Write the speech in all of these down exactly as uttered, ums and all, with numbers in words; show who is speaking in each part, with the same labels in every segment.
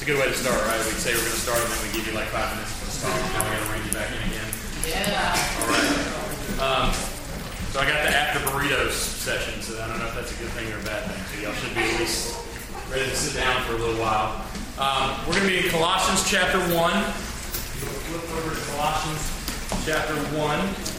Speaker 1: a good way to start, right? We'd say we're going to start, and then we give you like five minutes to start. Now we got to bring you back in again.
Speaker 2: Yeah.
Speaker 1: All right. Um, so I got the after burritos session, so I don't know if that's a good thing or a bad thing. So y'all should be at least ready to sit down for a little while. Um, we're going to be in Colossians chapter one. You'll flip over to Colossians chapter one.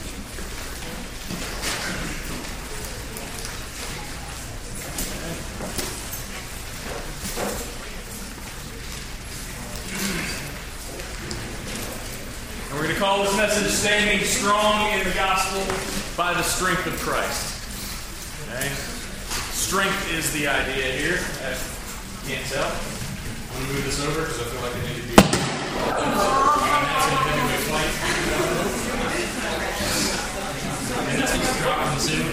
Speaker 1: We're going to call this message Standing Strong in the Gospel by the Strength of Christ. Okay? Strength is the idea here. As you can't tell. I'm going to move this over because I feel like I need to be that's in a heavyweight fight. And that's what's dropping soon.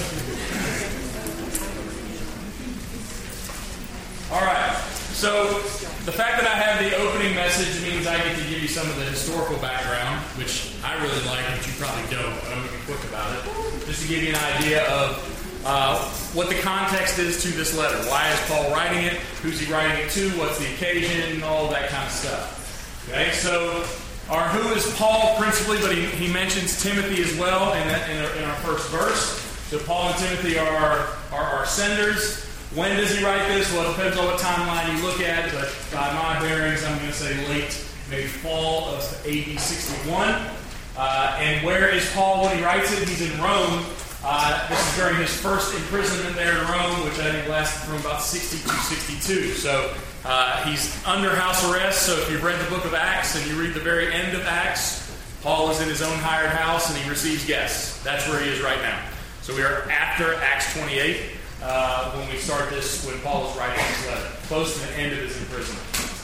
Speaker 1: Alright. So, the fact that I have the opening message means I get to give you some of the historical background, which I really like, but you probably don't, but I'm going to be quick about it. Just to give you an idea of uh, what the context is to this letter. Why is Paul writing it? Who's he writing it to? What's the occasion? All that kind of stuff. Okay, so our who is Paul principally, but he, he mentions Timothy as well in, that, in, our, in our first verse. So Paul and Timothy are, are our senders. When does he write this? Well, it depends on what timeline you look at, but by my bearings, I'm going to say late, maybe fall of A D sixty-one. Uh, and where is Paul when he writes it? He's in Rome. Uh, this is during his first imprisonment there in Rome, which I think lasted from about sixty-two, sixty-two. So uh, he's under house arrest. So if you've read the book of Acts and you read the very end of Acts, Paul is in his own hired house and he receives guests. That's where he is right now. So we are after Acts twenty-eight. Uh, when we start this, when Paul is writing this letter, close to the end of his imprisonment.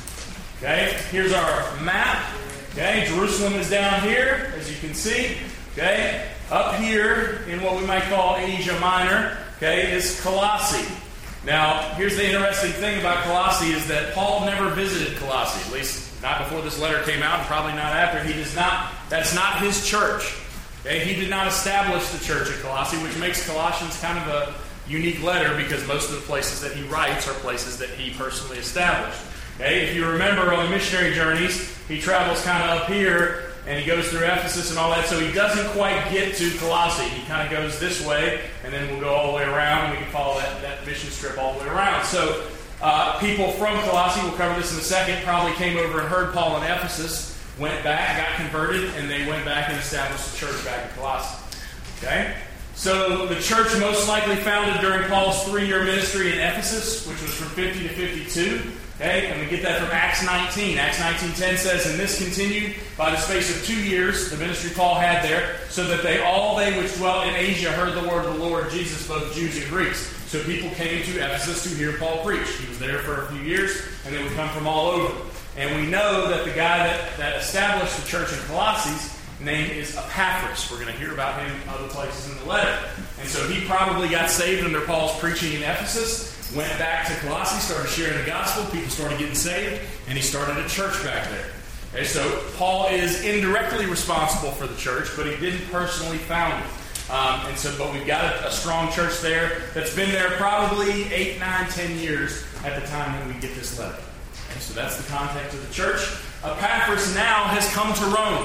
Speaker 1: Okay, here's our map. Okay, Jerusalem is down here, as you can see. Okay, up here in what we might call Asia Minor, okay, is Colossae. Now, here's the interesting thing about Colossae is that Paul never visited Colossae, at least not before this letter came out, and probably not after. He does not. That's not his church. Okay, he did not establish the church at Colossae, which makes Colossians kind of a unique letter because most of the places that he writes are places that he personally established. Okay, if you remember on the missionary journeys, he travels kind of up here and he goes through Ephesus and all that, so he doesn't quite get to Colossae. He kind of goes this way and then we'll go all the way around and we can follow that, that mission strip all the way around. So uh, people from Colossae, we'll cover this in a second, probably came over and heard Paul in Ephesus, went back, got converted, and they went back and established a church back in Colossae. Okay? So the church most likely founded during Paul's three-year ministry in Ephesus, which was from fifty to fifty-two. Okay, and we get that from Acts nineteen. Acts nineteen ten says, "And this continued by the space of two years, the ministry Paul had there, so that they all they which dwelt in Asia heard the word of the Lord Jesus, both Jews and Greeks." So people came to Ephesus to hear Paul preach. He was there for a few years, and they would come from all over. And we know that the guy that, that established the church in Colossae name is Epaphras. We're going to hear about him other places in the letter. And so he probably got saved under Paul's preaching in Ephesus, went back to Colossae, started sharing the gospel, people started getting saved, and he started a church back there. Okay, so Paul is indirectly responsible for the church, but he didn't personally found it. Um, and so, but we've got a, a strong church there that's been there probably eight, nine, ten years at the time that we get this letter. Okay, so that's the context of the church. Epaphras now has come to Rome.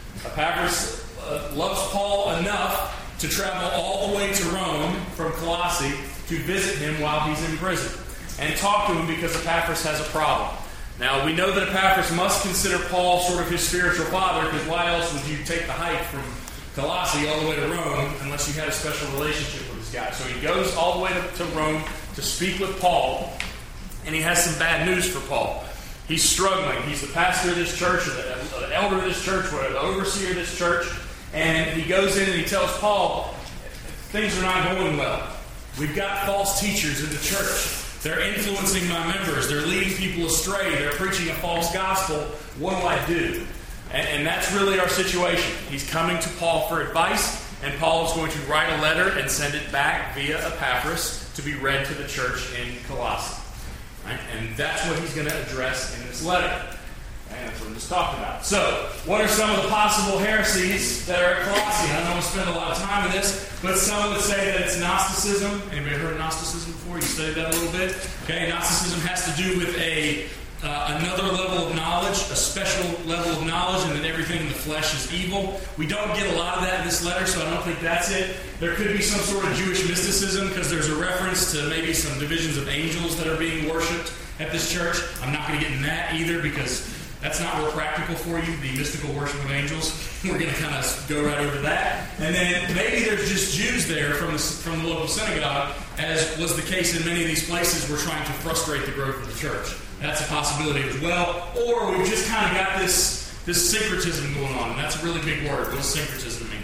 Speaker 1: Epaphras uh, loves Paul enough to travel all the way to Rome from Colossae to visit him while he's in prison and talk to him because Epaphras has a problem. Now, we know that Epaphras must consider Paul sort of his spiritual father, because why else would you take the hike from Colossae all the way to Rome unless you had a special relationship with this guy? So he goes all the way to, to Rome to speak with Paul, and he has some bad news for Paul. He's struggling. He's the pastor of this church, or the, the elder of this church, or the overseer of this church. And he goes in and he tells Paul, things are not going well. We've got false teachers in the church. They're influencing my members. They're leading people astray. They're preaching a false gospel. What do I do? And, and that's really our situation. He's coming to Paul for advice, and Paul is going to write a letter and send it back via Epaphras to be read to the church in Colossae. Right? And that's what he's going to address in this letter. And that's what I'm just talking about. So, what are some of the possible heresies that are at Colossae? I don't want to spend a lot of time on this, but some would say that it's Gnosticism. Anybody heard of Gnosticism before? You studied that a little bit? Okay, Gnosticism has to do with a uh, another level of knowledge, a special level of knowledge, and that everything in the flesh is evil. We don't get a lot of that in this letter, so I don't think that's it. There could be some sort of Jewish mysticism because there's a reference to maybe some divisions of angels that are being worshipped at this church. I'm not going to get in that either because that's not real practical for you, the mystical worship of angels. We're going to kind of go right over that. And then maybe there's just Jews there from the, from the local synagogue, as was the case in many of these places. We're trying to frustrate the growth of the church. That's a possibility as well. Or we've just kind of got this, this syncretism going on, and that's a really big word. What does syncretism mean?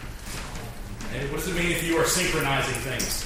Speaker 1: Okay, what does it mean if you are synchronizing things?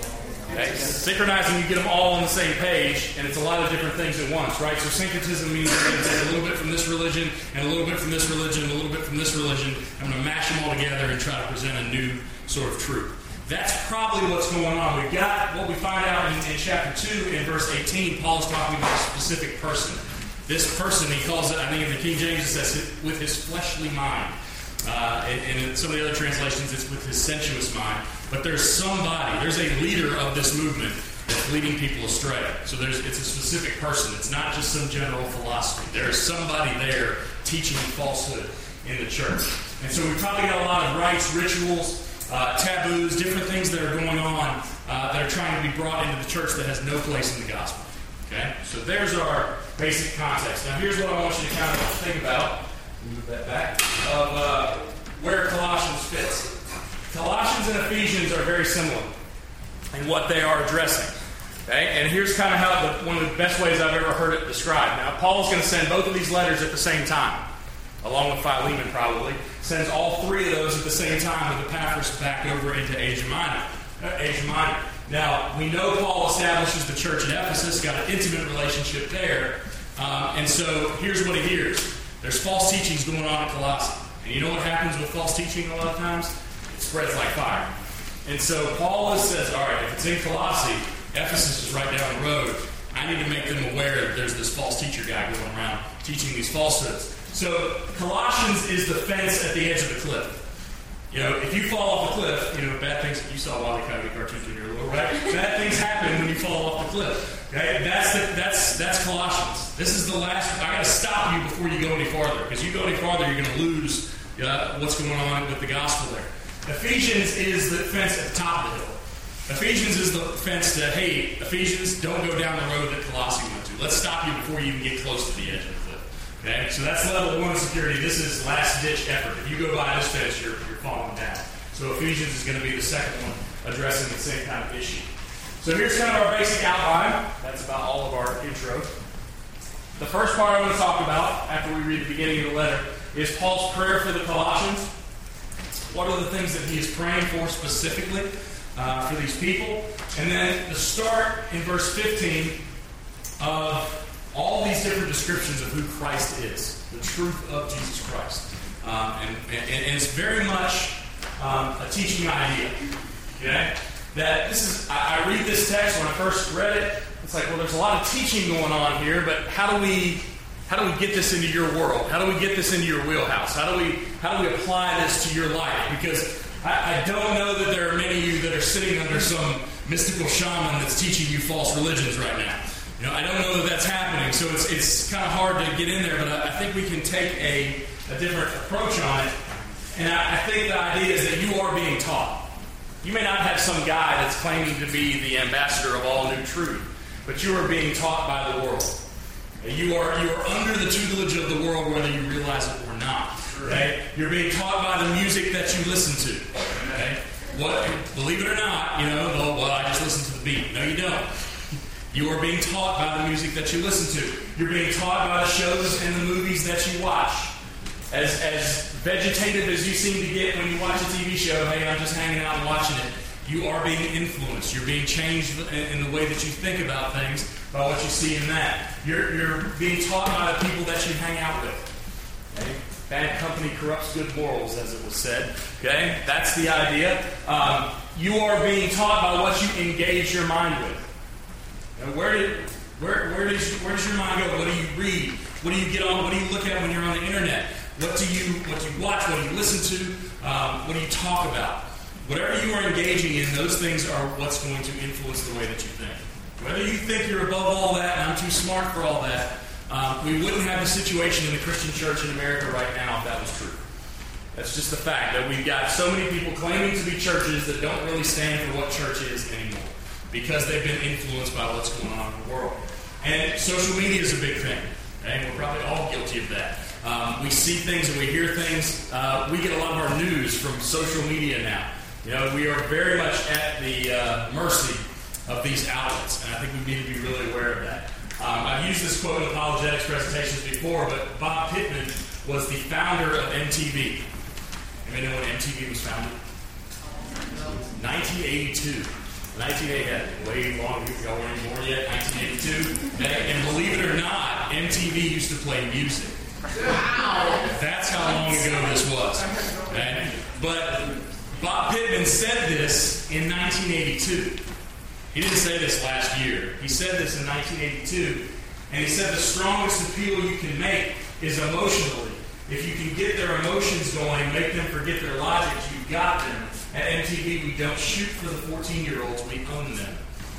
Speaker 1: Okay. Synchronizing, you get them all on the same page, and it's a lot of different things at once, right? So syncretism means I'm going to take a little bit from this religion, and a little bit from this religion, and a little bit from this religion. I'm going to mash them all together and try to present a new sort of truth. That's probably what's going on. We've got what we find out in, in chapter two, in verse eighteen. Paul is talking about a specific person. This person, he calls it, I think in the King James it says, with his fleshly mind. Uh, and, and in some of the other translations, it's with his sensuous mind. But there's somebody, there's a leader of this movement that's leading people astray. So there's it's a specific person. It's not just some general philosophy. There's somebody there teaching falsehood in the church. And so we've probably got a lot of rites, rituals, uh, taboos, different things that are going on uh, that are trying to be brought into the church that has no place in the gospel. Okay? So there's our basic context. Now here's what I want you to kind of think about. Move that back. Of uh, where Colossians fits. Colossians and Ephesians are very similar in what they are addressing. Okay? And here's kind of how the, one of the best ways I've ever heard it described. Now, Paul's going to send both of these letters at the same time, along with Philemon probably. Sends all three of those at the same time with Epaphras back over into Asia Minor. Uh, Asia Minor. Now, we know Paul establishes the church at Ephesus, got an intimate relationship there. Um, and so here's what he hears. There's false teachings going on in Colossae. And you know what happens with false teaching a lot of times? It spreads like fire. And so Paul says, all right, if it's in Colossae, Ephesus is right down the road. I need to make them aware that there's this false teacher guy going around teaching these falsehoods. So Colossians is the fence at the edge of the cliff. You know, if you fall off the cliff, you know, bad things, you saw Wally Coyote cartoons when you were little, right? Bad things happen when you fall off the cliff. Okay? That's the, that's that's Colossians. This is the last, I got to stop you before you go any farther. Because you go any farther, you're going to lose uh, what's going on with the gospel there. Ephesians is the fence at the top of the hill. Ephesians is the fence to, hey, Ephesians, don't go down the road that Colossae went to. Let's stop you before you even get close to the edge of the cliff. Okay? So that's level one security. This is last-ditch effort. If you go by this fence, you're, you're falling down. So Ephesians is going to be the second one addressing the same kind of issue. So here's kind of our basic outline. That's about all of our intro. The first part I want to talk about, after we read the beginning of the letter, is Paul's prayer for the Colossians. What are the things that he is praying for specifically uh, for these people? And then the start in verse fifteen of all these different descriptions of who Christ is, the truth of Jesus Christ. Um, and, and, and it's very much um, a teaching idea. Okay? That this is, I, I read this text when I first read it, it's like, well, there's a lot of teaching going on here, but how do we how do we get this into your world? How do we get this into your wheelhouse? How do we how do we apply this to your life? Because I, I don't know that there are many of you that are sitting under some mystical shaman that's teaching you false religions right now. You know, I don't know that that's happening, so it's it's kind of hard to get in there, but I, I think we can take a, a different approach on it. And I, I think the idea is that you are being taught. You may not have some guy that's claiming to be the ambassador of all new truth, but you are being taught by the world. You are you are under the tutelage of the world, whether you realize it or not. Okay? You're being taught by the music that you listen to. Okay? What? Believe it or not, you know, oh, well, I just listen to the beat. No, you don't. You are being taught by the music that you listen to. You're being taught by the shows and the movies that you watch. As as vegetative as you seem to get when you watch a T V show, hey, I'm just hanging out and watching it, you are being influenced. You're being changed in the way that you think about things by what you see in that. You're, you're being taught by the people that you hang out with. Okay? Bad company corrupts good morals, as it was said. Okay? That's the idea. Um, you are being taught by what you engage your mind with. Now, where did where where does where does your mind go? What do you read? What do you get on? What do you look at when you're on the internet? What do you what do you watch? What do you listen to? Um, what do you talk about? Whatever you are engaging in, those things are what's going to influence the way that you think. Whether you think you're above all that, and I'm too smart for all that, Um, we wouldn't have the situation in the Christian church in America right now if that was true. That's just the fact that we've got so many people claiming to be churches that don't really stand for what church is anymore because they've been influenced by what's going on in the world. And social media is a big thing. Okay? We're probably all guilty of that. Um, we see things and we hear things. Uh, we get a lot of our news from social media now. You know, we are very much at the uh, mercy of these outlets, and I think we need to be really aware of that. Um, I've used this quote in apologetics presentations before, but Bob Pittman was the founder of M T V. Anybody know when M T V was founded? nineteen eighty-two. nineteen eighty, way long ago, weren't even born yet, nineteen eighty-two. And, and believe it or not, M T V used to play music. Wow. That's how long ago this was. Okay? But Bob Pittman said this in nineteen eighty-two. He didn't say this last year. He said this in nineteen eighty-two. And he said the strongest appeal you can make is emotionally. If you can get their emotions going, make them forget their logic, you've got them. At M T V, we don't shoot for the fourteen-year-olds, we own them.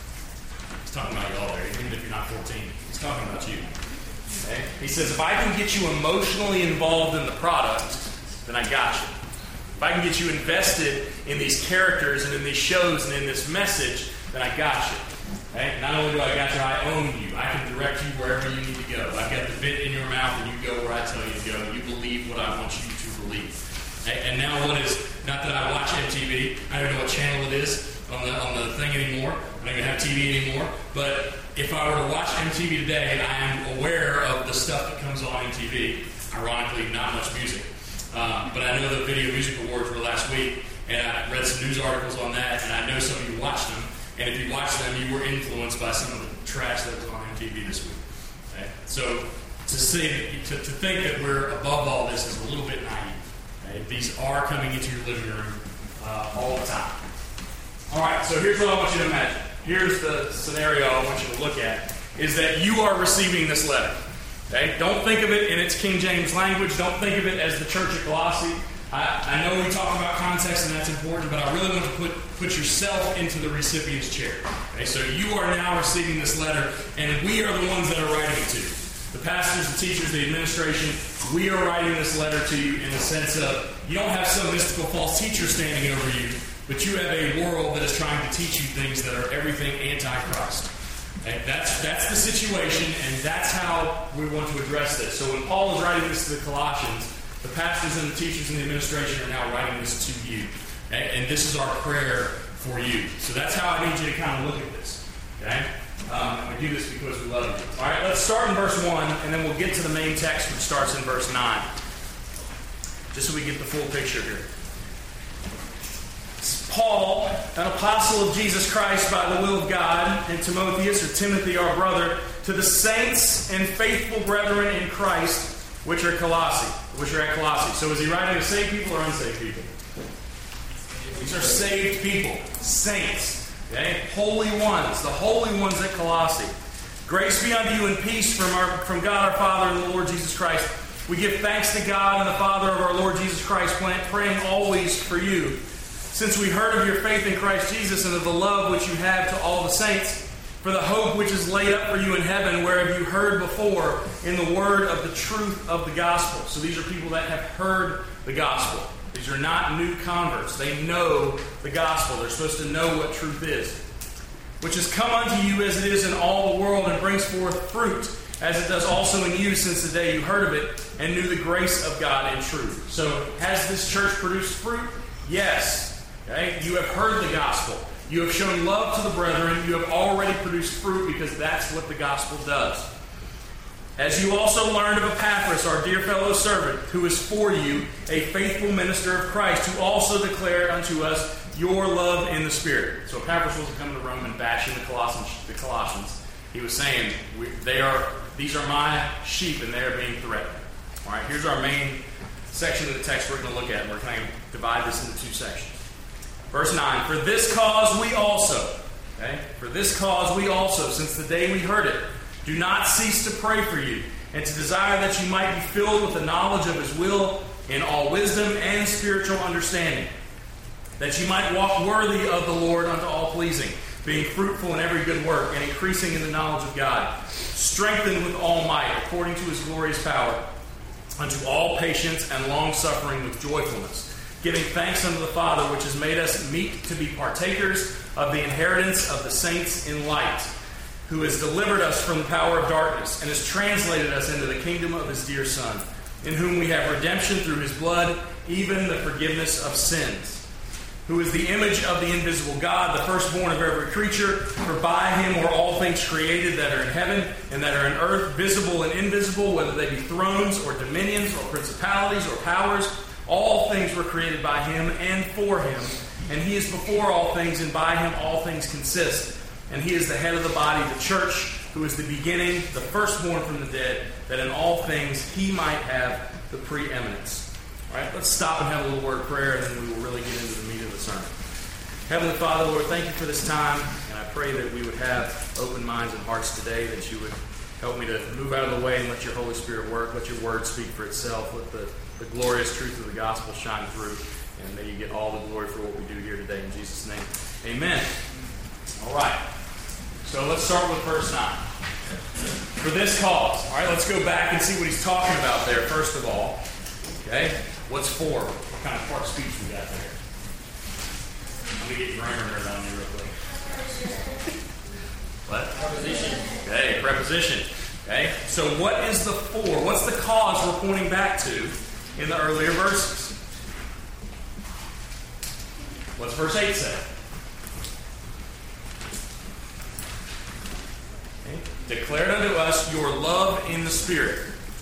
Speaker 1: He's talking about y'all there, even if you're not fourteen. He's talking about you. Okay? He says, if I can get you emotionally involved in the product, then I got you. If I can get you invested in these characters and in these shows and in this message, then I got you. Okay? Not only do I got you, I own you. I can direct you wherever you need to go. I've got the bit in your mouth and you go where I tell you to go. You believe what I want you to believe. Okay? And now what is, not that I watch M T V, I don't know what channel it is on the on the thing anymore. I don't even have T V anymore. But if I were to watch M T V today, I am aware of the stuff that comes on M T V. Ironically, not much music. Um, but I know the Video Music Awards were last week, and I read some news articles on that, and I know some of you watched them. And if you watched them, you were influenced by some of the trash that was on M T V this week. Okay? So to say to, to think that we're above all this is a little bit naive. Okay? These are coming into your living room uh, all the time. All right, so here's what I want you to imagine. Here's the scenario I want you to look at, is that you are receiving this letter. Okay? Don't think of it in its King James language. Don't think of it as the church at Colossae. I, I know we talk about context and that's important, but I really want to put, put yourself into the recipient's chair. Okay? So you are now receiving this letter, and we are the ones that are writing it to you. The pastors, the teachers, the administration, we are writing this letter to you in the sense of you don't have some mystical false teacher standing over you, but you have a world that is trying to teach you things that are everything anti-Christ. Okay? That's, that's the situation, and that's how we want to address this. So when Paul is writing this to the Colossians, the pastors and the teachers and the administration are now writing this to you. Okay? And this is our prayer for you. So that's how I need you to kind of look at this. Okay? Um, we do this because we love you. All right, let's start in verse one, and then we'll get to the main text, which starts in verse nine. Just so we get the full picture here. Paul, an apostle of Jesus Christ by the will of God, and Timotheus, or Timothy, our brother, to the saints and faithful brethren in Christ, which are Colossae, which are at Colossae. So is he writing to saved people or unsaved people? These are saved people, saints. Okay? Holy ones, the holy ones at Colossae. Grace be unto you and peace from our from God our Father and the Lord Jesus Christ. We give thanks to God and the Father of our Lord Jesus Christ, praying always for you, since we heard of your faith in Christ Jesus and of the love which you have to all the saints, for the hope which is laid up for you in heaven, whereof you heard before in the word of the truth of the gospel. So these are people that have heard the gospel. These are not new converts. They know the gospel. They're supposed to know what truth is. Which has come unto you as it is in all the world, and brings forth fruit, as it does also in you since the day you heard of it, and knew the grace of God in truth. So has this church produced fruit? Yes. Okay? You have heard the gospel. You have shown love to the brethren. You have already produced fruit, because that's what the gospel does. As you also learned of Epaphras, our dear fellow servant, who is for you a faithful minister of Christ, who also declared unto us your love in the Spirit. So Epaphras wasn't coming to Rome and bashing the Colossians. The Colossians. He was saying, we, they are these are my sheep, and they are being threatened. All right, here's our main section of the text we're going to look at. We're going to divide this into two sections. Verse nine, for this cause we also, okay, for this cause we also, since the day we heard it, do not cease to pray for you, and to desire that you might be filled with the knowledge of His will in all wisdom and spiritual understanding, that you might walk worthy of the Lord unto all pleasing, being fruitful in every good work and increasing in the knowledge of God, strengthened with all might according to his glorious power, unto all patience and long-suffering with joyfulness, giving thanks unto the Father, which has made us meet to be partakers of the inheritance of the saints in light, who has delivered us from the power of darkness and has translated us into the kingdom of his dear Son, in whom we have redemption through his blood, even the forgiveness of sins, who is the image of the invisible God, the firstborn of every creature. For by him were all things created that are in heaven and that are in earth, visible and invisible, whether they be thrones or dominions or principalities or powers. All things were created by him and for him. And he is before all things, and by him all things consist. And he is the head of the body, the church, who is the beginning, the firstborn from the dead, that in all things he might have the preeminence. All right, let's stop and have a little word of prayer, and then we will really get into the meat of the sermon. Heavenly Father, Lord, thank you for this time, and I pray that we would have open minds and hearts today, that you would help me to move out of the way and let your Holy Spirit work, let your word speak for itself, let the, the glorious truth of the gospel shine through, and may you get all the glory for what we do here today. In Jesus' name, amen. All right, so let's start with verse nine. For this cause. All right, let's go back and see what he's talking about there, first of all. Okay? What's for? What kind of part of speech we got there? Let me get grammar nerd on you real quick. What? Preposition. Okay, preposition. Okay? So what is the for? What's the cause we're pointing back to in the earlier verses? What's verse eight say? Okay. Declared unto us your love in the Spirit.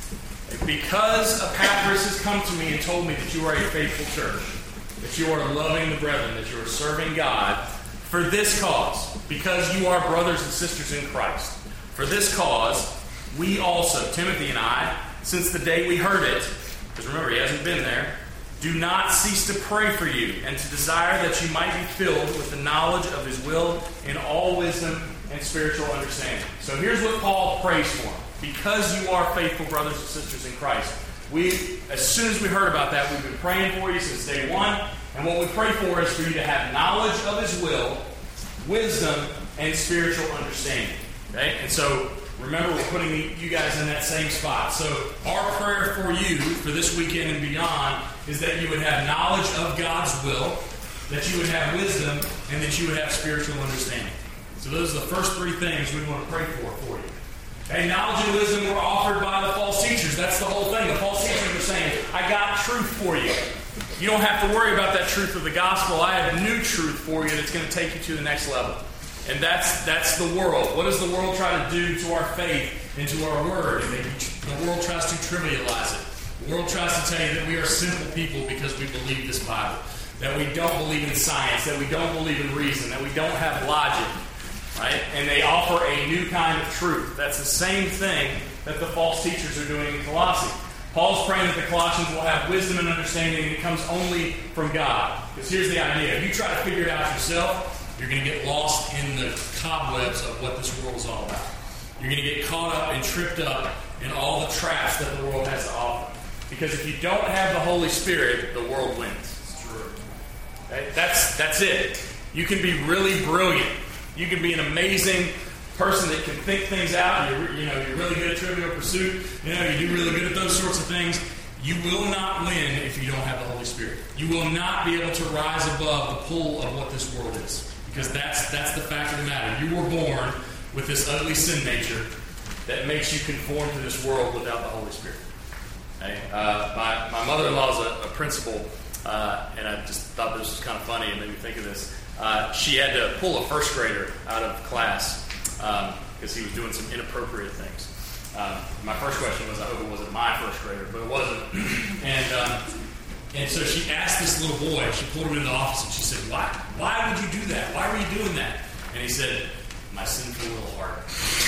Speaker 1: Because Epaphras has come to me and told me that you are a faithful church, that you are loving the brethren, that you are serving God, for this cause, because you are brothers and sisters in Christ, for this cause, we also, Timothy and I, since the day we heard it, because remember, he hasn't been there, do not cease to pray for you and to desire that you might be filled with the knowledge of his will in all wisdom and spiritual understanding. So here's what Paul prays for. Because you are faithful brothers and sisters in Christ. We, as soon as we heard about that, we've been praying for you since day one. And what we pray for is for you to have knowledge of his will, wisdom, and spiritual understanding. Okay? And so, remember, we're putting you guys in that same spot. So, our prayer for you for this weekend and beyond is that you would have knowledge of God's will, that you would have wisdom, and that you would have spiritual understanding. So those are the first three things we want to pray for for you. Okay, knowledge and wisdom were offered by the false teachers. That's the whole thing. The false teachers were saying, I got truth for you. You don't have to worry about that truth of the gospel. I have new truth for you that's going to take you to the next level. And that's that's the world. What does the world try to do to our faith and to our word? And they, the world tries to trivialize it. The world tries to tell you that we are simple people because we believe this Bible. That we don't believe in science. That we don't believe in reason. That we don't have logic. Right? And they offer a new kind of truth. That's the same thing that the false teachers are doing in Colossae. Paul's praying that the Colossians will have wisdom and understanding, and it comes only from God. Because here's the idea. If you try to figure it out yourself, you're going to get lost in the cobwebs of what this world is all about. You're going to get caught up and tripped up in all the traps that the world has to offer. Because if you don't have the Holy Spirit, the world wins. It's true. Okay? That's, that's it. You can be really brilliant. You can be an amazing person that can think things out. You're, you know, you're really good at Trivial Pursuit. You know, you do really good at those sorts of things. You will not win if you don't have the Holy Spirit. You will not be able to rise above the pull of what this world is. Because that's that's the fact of the matter. You were born with this ugly sin nature that makes you conform to this world without the Holy Spirit. Okay? Uh, my, my mother-in-law is a, a principal, uh, and I just thought this was kind of funny and made me think of this. Uh, she had to pull a first grader out of class because um, he was doing some inappropriate things. Um, my first question was, I hope it wasn't my first grader, but it wasn't. and um, and so she asked this little boy, she pulled him into the office, and she said, why Why would you do that? Why were you doing that? And he said, my sinful little heart.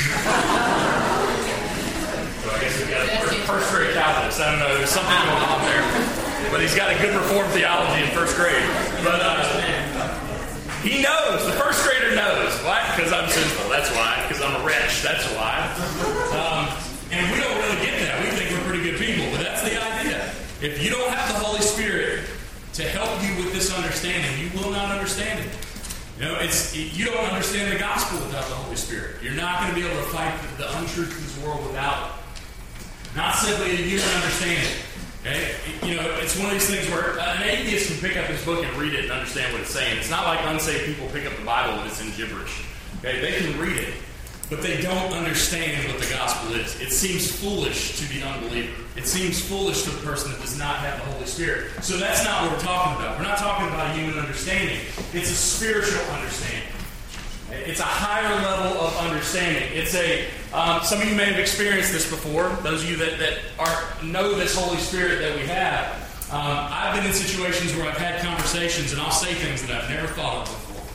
Speaker 1: So I guess we got a first, first grade calculus. I don't know, there's something going on there. But he's got a good Reformed theology in first grade. But uh, he knows. The first grader knows. Why? Because I'm sinful. That's why. Because I'm a wretch. That's why. Um, and we don't really get that. We think we're pretty good people. But that's the idea. If you don't have the Holy Spirit to help you with this understanding, you will not understand it. You know, it's you don't understand the gospel without the Holy Spirit. You're not going to be able to fight the, the untruth of this world without it. Not simply that you don't understand it. Okay? You know, it's one of these things where an atheist can pick up this book and read it and understand what it's saying. It's not like unsaved people pick up the Bible and it's in gibberish. Okay? They can read it, but they don't understand what the gospel is. It seems foolish to the unbeliever. It seems foolish to the person that does not have the Holy Spirit. So that's not what we're talking about. We're not talking about a human understanding. It's a spiritual understanding. It's a higher level of understanding. It's a um, some of you may have experienced this before. Those of you that, that are know this Holy Spirit that we have. Um, I've been in situations where I've had conversations and I'll say things that I've never thought of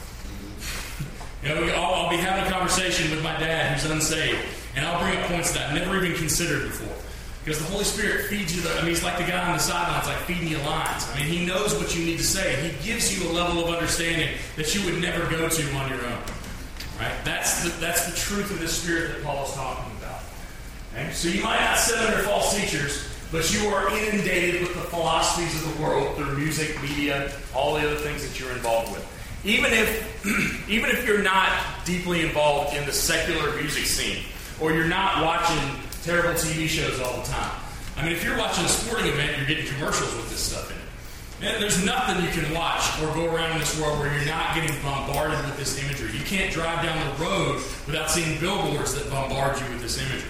Speaker 1: before. You know, I'll, I'll be having a conversation with my dad who's unsaved, and I'll bring up points that I've never even considered before. Because the Holy Spirit feeds you, the, I mean, he's like the guy on the sidelines, like feeding you lines. I mean, he knows what you need to say. He gives you a level of understanding that you would never go to on your own. Right? That's the, that's the truth of the Spirit that Paul is talking about. Okay? So you might not sit under false teachers, but you are inundated with the philosophies of the world through music, media, all the other things that you're involved with. Even if, even if you're not deeply involved in the secular music scene, or you're not watching terrible T V shows all the time. I mean, if you're watching a sporting event, you're getting commercials with this stuff in it. Man, there's nothing you can watch or go around in this world where you're not getting bombarded with this imagery. You can't drive down the road without seeing billboards that bombard you with this imagery.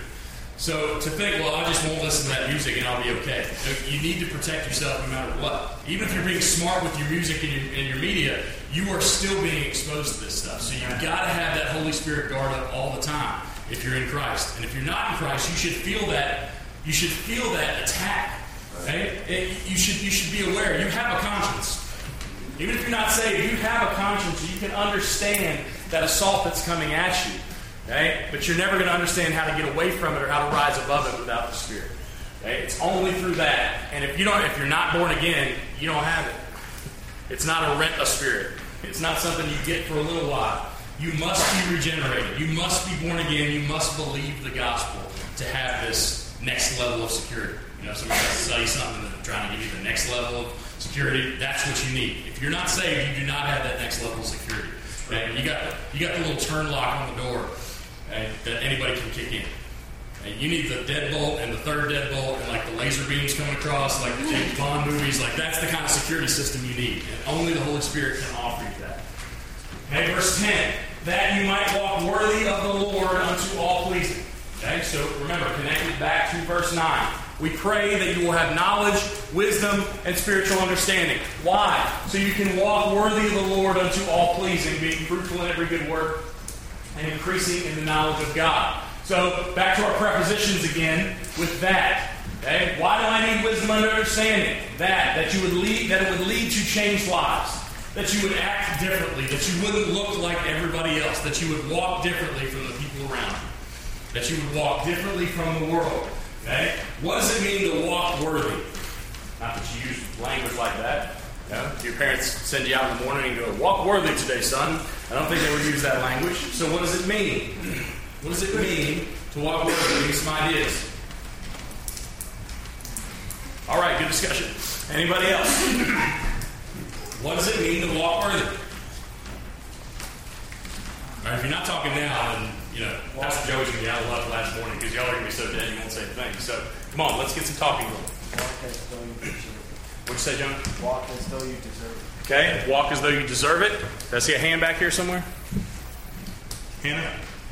Speaker 1: So to think, well, I just won't listen to that music and I'll be okay. You need to protect yourself no matter what. Even if you're being smart with your music and your, and your media, you are still being exposed to this stuff. So you've got to have that Holy Spirit guard up all the time if you're in Christ. And if you're not in Christ, you should feel that. You should feel that attack. Right? It, you should you should be aware. You have a conscience. Even if you're not saved, you have a conscience. You can understand that assault that's coming at you. Okay? But you're never going to understand how to get away from it or how to rise above it without the Spirit. Okay? It's only through that. And if you don't, if you're not born again, you don't have it. It's not a rent a spirit. It's not something you get for a little while. You must be regenerated. You must be born again. You must believe the gospel to have this next level of security. You know, somebody has to sell you something that's trying to give you the next level of security. That's what you need. If you're not saved, you do not have that next level of security. Okay? You got the, you got the little turn lock on the door, okay, that anybody can kick in. And you need the deadbolt and the third deadbolt and like the laser beams coming across, like the James Bond movies. Like that's the kind of security system you need, and only the Holy Spirit can offer you that. Okay, verse ten. That you might walk worthy of the Lord unto all pleasing. Okay, so remember, connected back to verse nine. We pray that you will have knowledge, wisdom, and spiritual understanding. Why? So you can walk worthy of the Lord unto all pleasing, being fruitful in every good work, and increasing in the knowledge of God. So back to our prepositions again with that. Okay? Why do I need wisdom and understanding? That, that you would lead, that it would lead to changed lives. That you would act differently, that you wouldn't look like everybody else, that you would walk differently from the people around you, that you would walk differently from the world. Okay? What does it mean to walk worthy? Not that you use language like that. You know, your parents send you out in the morning and go, walk worthy today, son. I don't think they would use that language. So what does it mean? What does it mean to walk worthy? Give me some ideas. All right, good discussion. Anybody else? What does it mean to walk worthy? All right, if you're not talking now, then, you know, Pastor Joey's going to be out of luck last morning because y'all are going to be so dead you won't say a thing. So, come on, let's get some talking going.
Speaker 2: Walk as though you deserve it.
Speaker 1: What'd you say, John?
Speaker 2: Walk as though you deserve it.
Speaker 1: Okay, walk as though you deserve it. Did I see a hand back here somewhere? Hannah?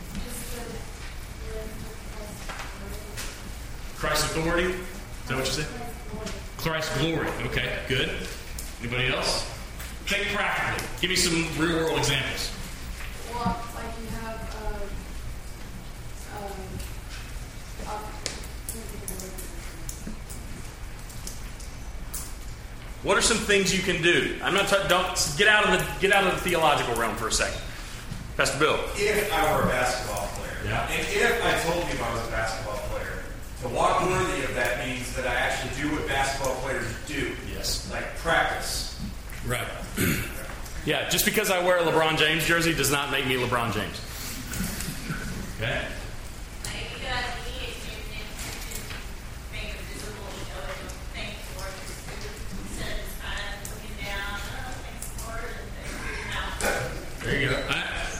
Speaker 1: Christ's authority? Is that what you said? Christ's glory. Okay, good. Anybody else? Think practically. Give me some real world examples.
Speaker 3: Walk like you have uh, um, uh,
Speaker 1: what are some things you can do? I'm not. T- don't get out of the get out of the theological realm for a second. Pastor Bill.
Speaker 4: If I were a basketball player,
Speaker 1: yeah.
Speaker 4: and if I told you I was a basketball player, to walk worthy of that means that I actually do what basketball players do.
Speaker 1: Yes.
Speaker 4: Like practice.
Speaker 1: Right. Yeah, just because I wear a LeBron James jersey does not make me LeBron James. Okay.
Speaker 3: Walk
Speaker 1: There you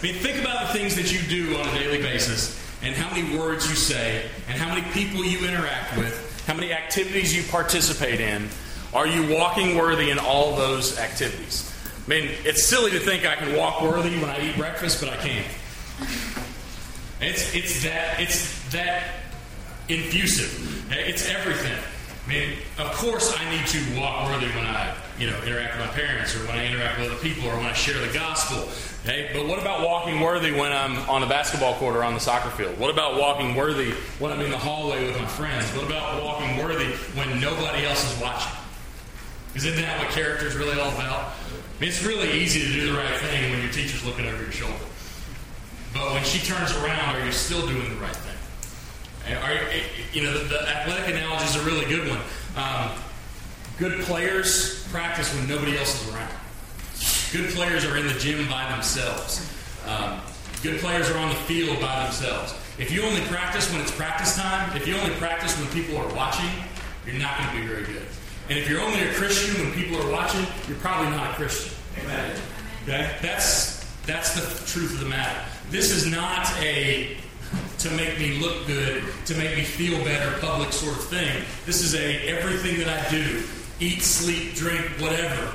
Speaker 1: mean, think about the things that you do on a daily basis and how many words you say and how many people you interact with, how many activities you participate in. Are you walking worthy in all those activities? I mean, it's silly to think I can walk worthy when I eat breakfast, but I can't. It's it's that it's that infusive. It's everything. I mean, of course I need to walk worthy when I, you know, interact with my parents or when I interact with other people or when I share the gospel. Okay? But what about walking worthy when I'm on the basketball court or on the soccer field? What about walking worthy when I'm in the hallway with my friends? What about walking worthy when nobody else is watching? Isn't that what character is really all about? I mean, it's really easy to do the right thing when your teacher's looking over your shoulder. But when she turns around, are you still doing the right thing? Are, you know, the, the athletic analogy is a really good one. Um, good players practice when nobody else is around. Good players are in the gym by themselves. Um, good players are on the field by themselves. If you only practice when it's practice time, if you only practice when people are watching, you're not going to be very good. And if you're only a Christian when people are watching, you're probably not a Christian. Amen. Okay? That's that's the truth of the matter. This is not a to make me look good, to make me feel better public sort of thing. This is a everything that I do, eat, sleep, drink, whatever,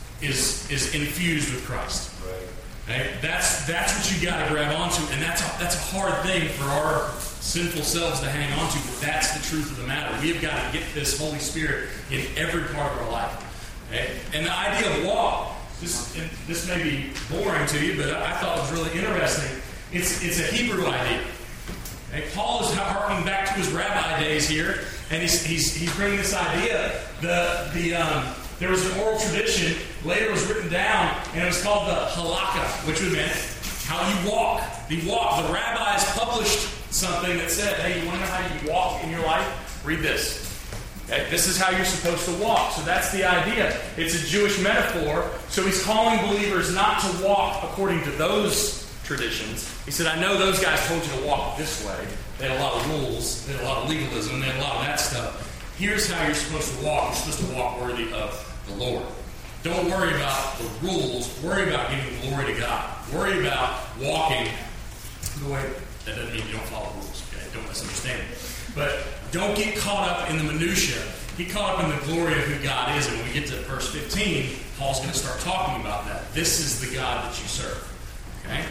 Speaker 1: is is infused with Christ. Okay? That's that's what you got to grab onto, and that's a, that's a hard thing for our sinful selves to hang on to, but that's the truth of the matter. We have got to get this Holy Spirit in every part of our life. Okay? And the idea of walk, this, this may be boring to you, but I, I thought it was really interesting. It's, it's a Hebrew idea. Okay? Paul is harking back to his rabbi days here, and he's, he's, he's bringing this idea. The, the, um, there was an oral tradition, later was written down, and it was called the halakha, which would mean how you walk. The walk. The rabbis published something that said, hey, you want to know how you walk in your life? Read this. Okay? This is how you're supposed to walk. So that's the idea. It's a Jewish metaphor. So he's calling believers not to walk according to those traditions. He said, I know those guys told you to walk this way. They had a lot of rules. They had a lot of legalism. They had a lot of that stuff. Here's how you're supposed to walk. You're supposed to walk worthy of the Lord. Don't worry about the rules. Worry about giving glory to God. Worry about walking the way. That doesn't mean you don't follow rules. Okay? Don't misunderstand it. But don't get caught up in the minutia. Get caught up in the glory of who God is. And when we get to verse fifteen, Paul's going to start talking about that. This is the God that you serve. Okay?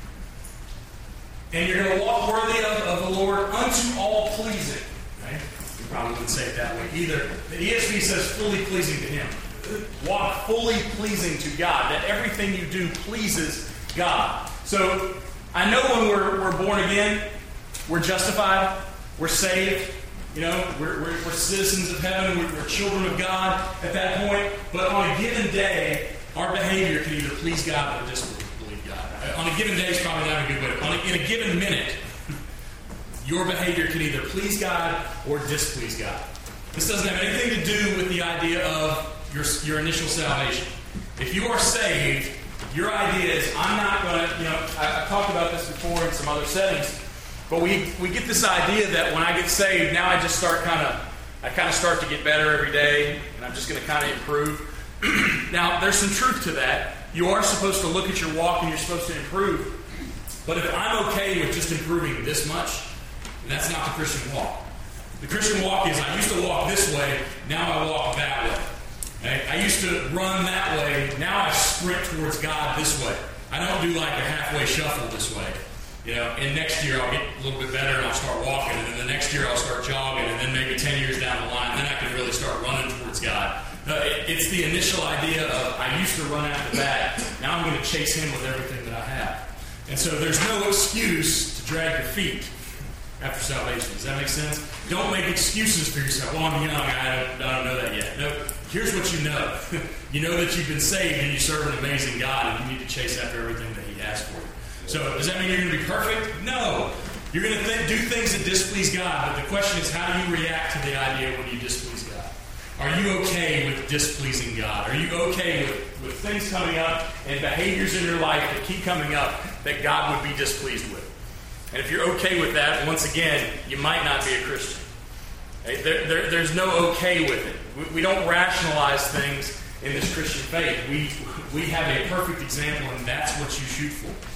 Speaker 1: And you're going to walk worthy of, of the Lord unto all pleasing. Okay? You probably wouldn't say it that way either. The E S V says fully pleasing to Him. Walk fully pleasing to God. That everything you do pleases God. So I know when we're, we're born again, we're justified, we're saved, you know, we're, we're, we're citizens of heaven, we're, we're children of God at that point. But on a given day, our behavior can either please God or disbelieve God. On a given day is probably not a good way. On a, in a given minute, your behavior can either please God or displease God. This doesn't have anything to do with the idea of your, your initial salvation. If you are saved, your idea is, I'm not going to, you know, I, I've talked about this before in some other settings, but we, we get this idea that when I get saved, now I just start kind of, I kind of start to get better every day, and I'm just going to kind of improve. Now, there's some truth to that. You are supposed to look at your walk and you're supposed to improve. But if I'm okay with just improving this much, that's not the Christian walk. The Christian walk is, I used to walk this way, now I walk that way. Okay? I used to run that way, now I sprint towards God this way. I don't do like a halfway shuffle this way. You know, and next year I'll get a little bit better and I'll start walking, and then the next year I'll start jogging, and then maybe ten years down the line, then I can really start running towards God. No, it, it's the initial idea of, I used to run after that, now I'm going to chase Him with everything that I have. And so there's no excuse to drag your feet after salvation. Does that make sense? Don't make excuses for yourself. Well, I'm young, I don't, I don't know that yet. No, here's what you know. You know that you've been saved and you serve an amazing God, and you need to chase after everything that He has for you. So does that mean you're going to be perfect? No. You're going to th- do things that displease God, but the question is, how do you react to the idea when you displease God? Are you okay with displeasing God? Are you okay with, with things coming up and behaviors in your life that keep coming up that God would be displeased with? And if you're okay with that, once again, you might not be a Christian. Okay? There, there, there's no okay with it. We, we don't rationalize things in this Christian faith. We, we have a perfect example, and that's what you shoot for.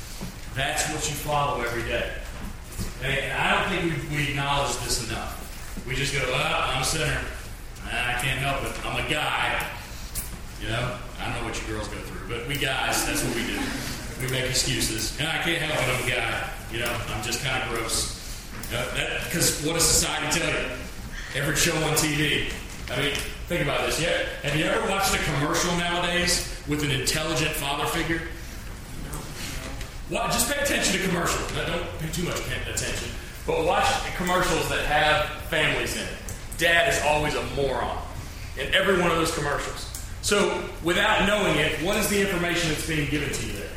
Speaker 1: That's what you follow every day. And I don't think we, we acknowledge this enough. We just go, well, I'm a sinner. I can't help it. I'm a guy. You know, I don't know what you girls go through, but we guys, that's what we do. We make excuses. And I can't help it. I'm a guy. You know, I'm just kind of gross. Because what does society tell you? Every show on T V. I mean, think about this. Yeah, have you ever watched a commercial nowadays with an intelligent father figure? Well, just pay attention to commercials. Now, don't pay too much attention. But watch commercials that have families in it. Dad is always a moron in every one of those commercials. So, without knowing it, what is the information that's being given to you there?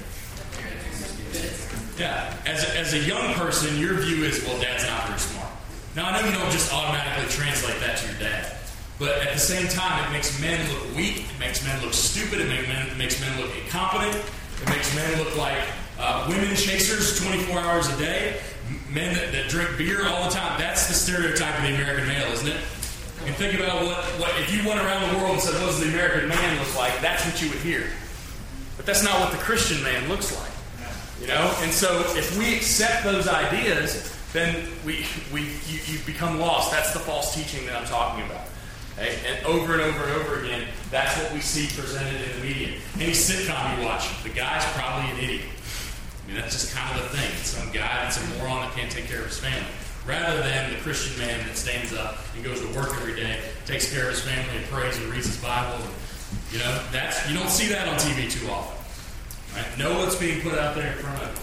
Speaker 1: Yeah. As a, as a young person, your view is, well, Dad's not very smart. Now, I know you don't just automatically translate that to your dad. But at the same time, it makes men look weak. It makes men look stupid. It makes men, it makes men look incompetent. It makes men look like uh, women chasers twenty-four hours a day. Men that, that drink beer all the time. That's the stereotype of the American male, isn't it? And think about what, what if you went around the world and said, what does the American man look like? That's what you would hear. But that's not what the Christian man looks like. You know? And so if we accept those ideas, then we we you, you become lost. That's the false teaching that I'm talking about. Okay? And over and over and over again, that's what we see presented in the media. Any sitcom you watch, the guy's probably an idiot. I mean, that's just kind of the thing. Some guy that's a moron that can't take care of his family. Rather than the Christian man that stands up and goes to work every day, takes care of his family and prays and reads his Bible. And, you know, that's you don't see that on T V too often. Right? Know what's being put out there in front of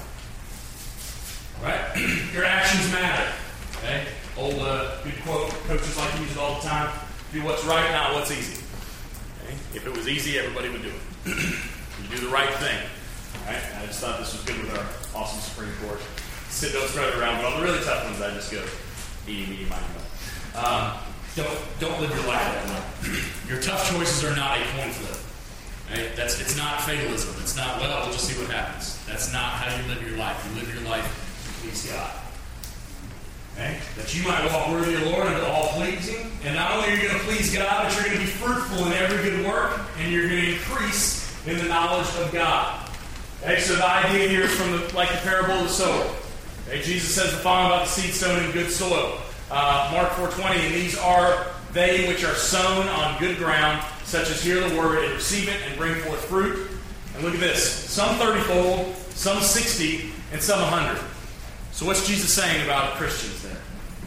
Speaker 1: you. Right? Your actions matter. Okay? Old uh, good quote. Coaches like to use it all the time. Do what's right, not what's easy. Okay? If it was easy, everybody would do it. You do the right thing. Right? I just thought this was good with our awesome Supreme Court. Sit, don't spread it around, but on the really tough ones, I just go, eating, eating, mind, um, don't, don't live your life that way. Your tough choices are not a coin flip. Right? That's, it's not fatalism. It's not, well, we'll just see what happens. That's not how you live your life. You live your life to please God. Okay? That you might walk worthy of the Lord unto all pleasing. And not only are you going to please God, but you're going to be fruitful in every good work, and you're going to increase in the knowledge of God. Okay? So the idea here is from the, like the parable of the sower. Okay, Jesus says the following about the seed sown in good soil. Uh, Mark four twenty, and these are they which are sown on good ground, such as hear the word and receive it and bring forth fruit. And look at this. Some thirty-fold, some sixty, and some a hundred. So what's Jesus saying about Christians there?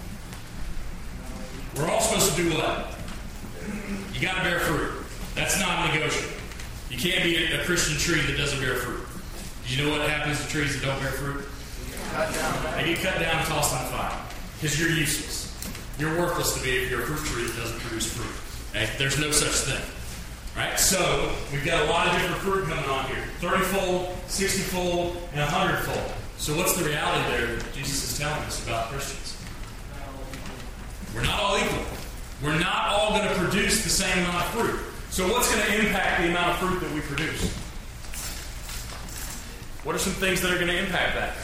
Speaker 1: We're all supposed to do what? You got to bear fruit. That's not negotiable. You can't be a, a Christian tree that doesn't bear fruit. Do you know what happens to trees that don't bear fruit? They get cut down and tossed on fire because you're useless. You're worthless to me if you're a fruit tree that doesn't produce fruit. Okay? There's no such thing. Right? So we've got a lot of different fruit coming on here: thirty-fold, sixty-fold, and a hundred-fold. So what's the reality there that Jesus is telling us about Christians? We're not all equal. We're not all going to produce the same amount of fruit. So what's going to impact the amount of fruit that we produce? What are some things that are going to impact that?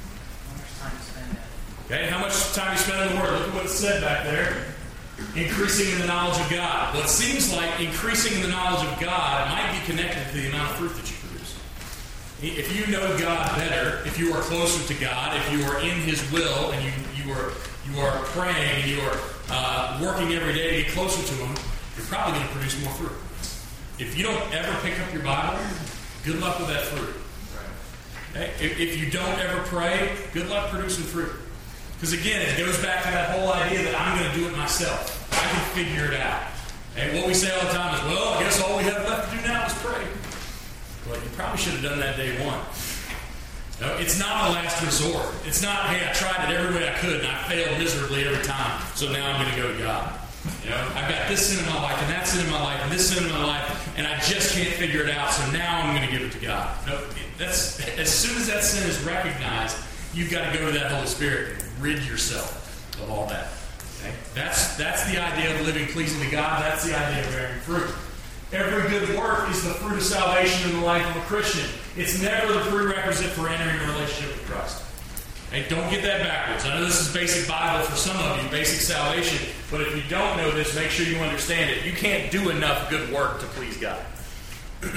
Speaker 1: Okay, how much time you spend in the Word? Look at what it said back there. Increasing in the knowledge of God. Well, it seems like increasing in the knowledge of God might be connected to the amount of fruit that you produce. If you know God better, if you are closer to God, if you are in His will, and you, you are you are praying and you are uh, working every day to get closer to Him, you're probably going to produce more fruit. If you don't ever pick up your Bible, good luck with that fruit. Okay? If, if you don't ever pray, good luck producing fruit. Because again, it goes back to that whole idea that I'm going to do it myself. I can figure it out. And what we say all the time is, well, I guess all we have left to do now is pray. Well, you probably should have done that day one. No, it's not a last resort. It's not, hey, I tried it every way I could and I failed miserably every time, so now I'm going to go to God. You know, I've got this sin in my life and that sin in my life and this sin in my life, and I just can't figure it out, so now I'm going to give it to God. No, that's as soon as that sin is recognized, you've got to go to that Holy Spirit and rid yourself of all that. Okay? That's that's the idea of living pleasing to God. That's the idea of bearing fruit. Every good work is the fruit of salvation in the life of a Christian. It's never the prerequisite for entering a relationship with Christ. Hey, don't get that backwards. I know this is basic Bible for some of you, basic salvation, but if you don't know this, make sure you understand it. You can't do enough good work to please God.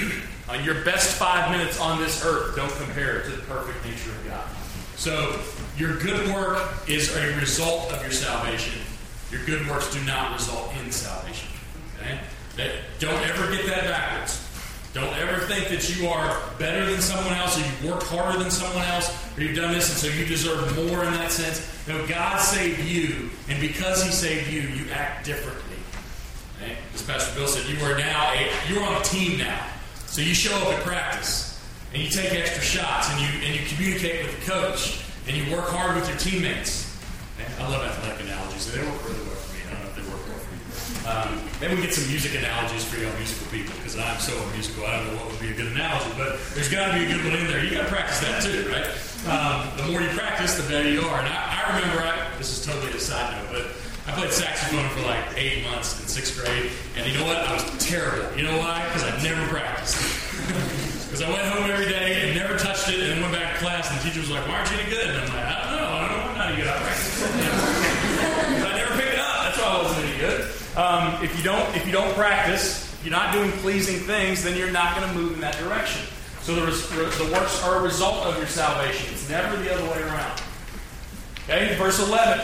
Speaker 1: Uh, your best five minutes on this earth don't compare to the perfect nature of God. So your good work is a result of your salvation. Your good works do not result in salvation. Okay? That, don't ever get that backwards. Don't ever think that you are better than someone else, or you've worked harder than someone else, or you've done this, and so you deserve more in that sense. No, God saved you, and because He saved you, you act differently. Okay? As Pastor Bill said, you are now a, you're on a team now. So you show up at practice, and you take extra shots, and you and you communicate with the coach, and you work hard with your teammates. Okay? I love athletic analogies. They work really well for me. I don't know if they work well for you. Um, maybe we get some music analogies for y'all musical people, because I'm so musical, I don't know what would be a good analogy, but there's got to be a good one in there. You got to practice that too, right? Um, the more you practice, the better you are. And I, I remember, I, this is totally a side note, but I played saxophone for like eight months in sixth grade, and you know what? I was terrible. You know why? Because I never practiced. Because I went home every day and never touched it, and then went back to class, and the teacher was like, "Why aren't you any good?" And I'm like, "I don't know. I don't know. I'm not any good. I practice." Because I never picked it up. That's why I wasn't any good. Um, if you don't, if you don't practice, if you're not doing pleasing things, then you're not going to move in that direction. So the, res- the works are a result of your salvation. It's never the other way around. Okay, verse eleven.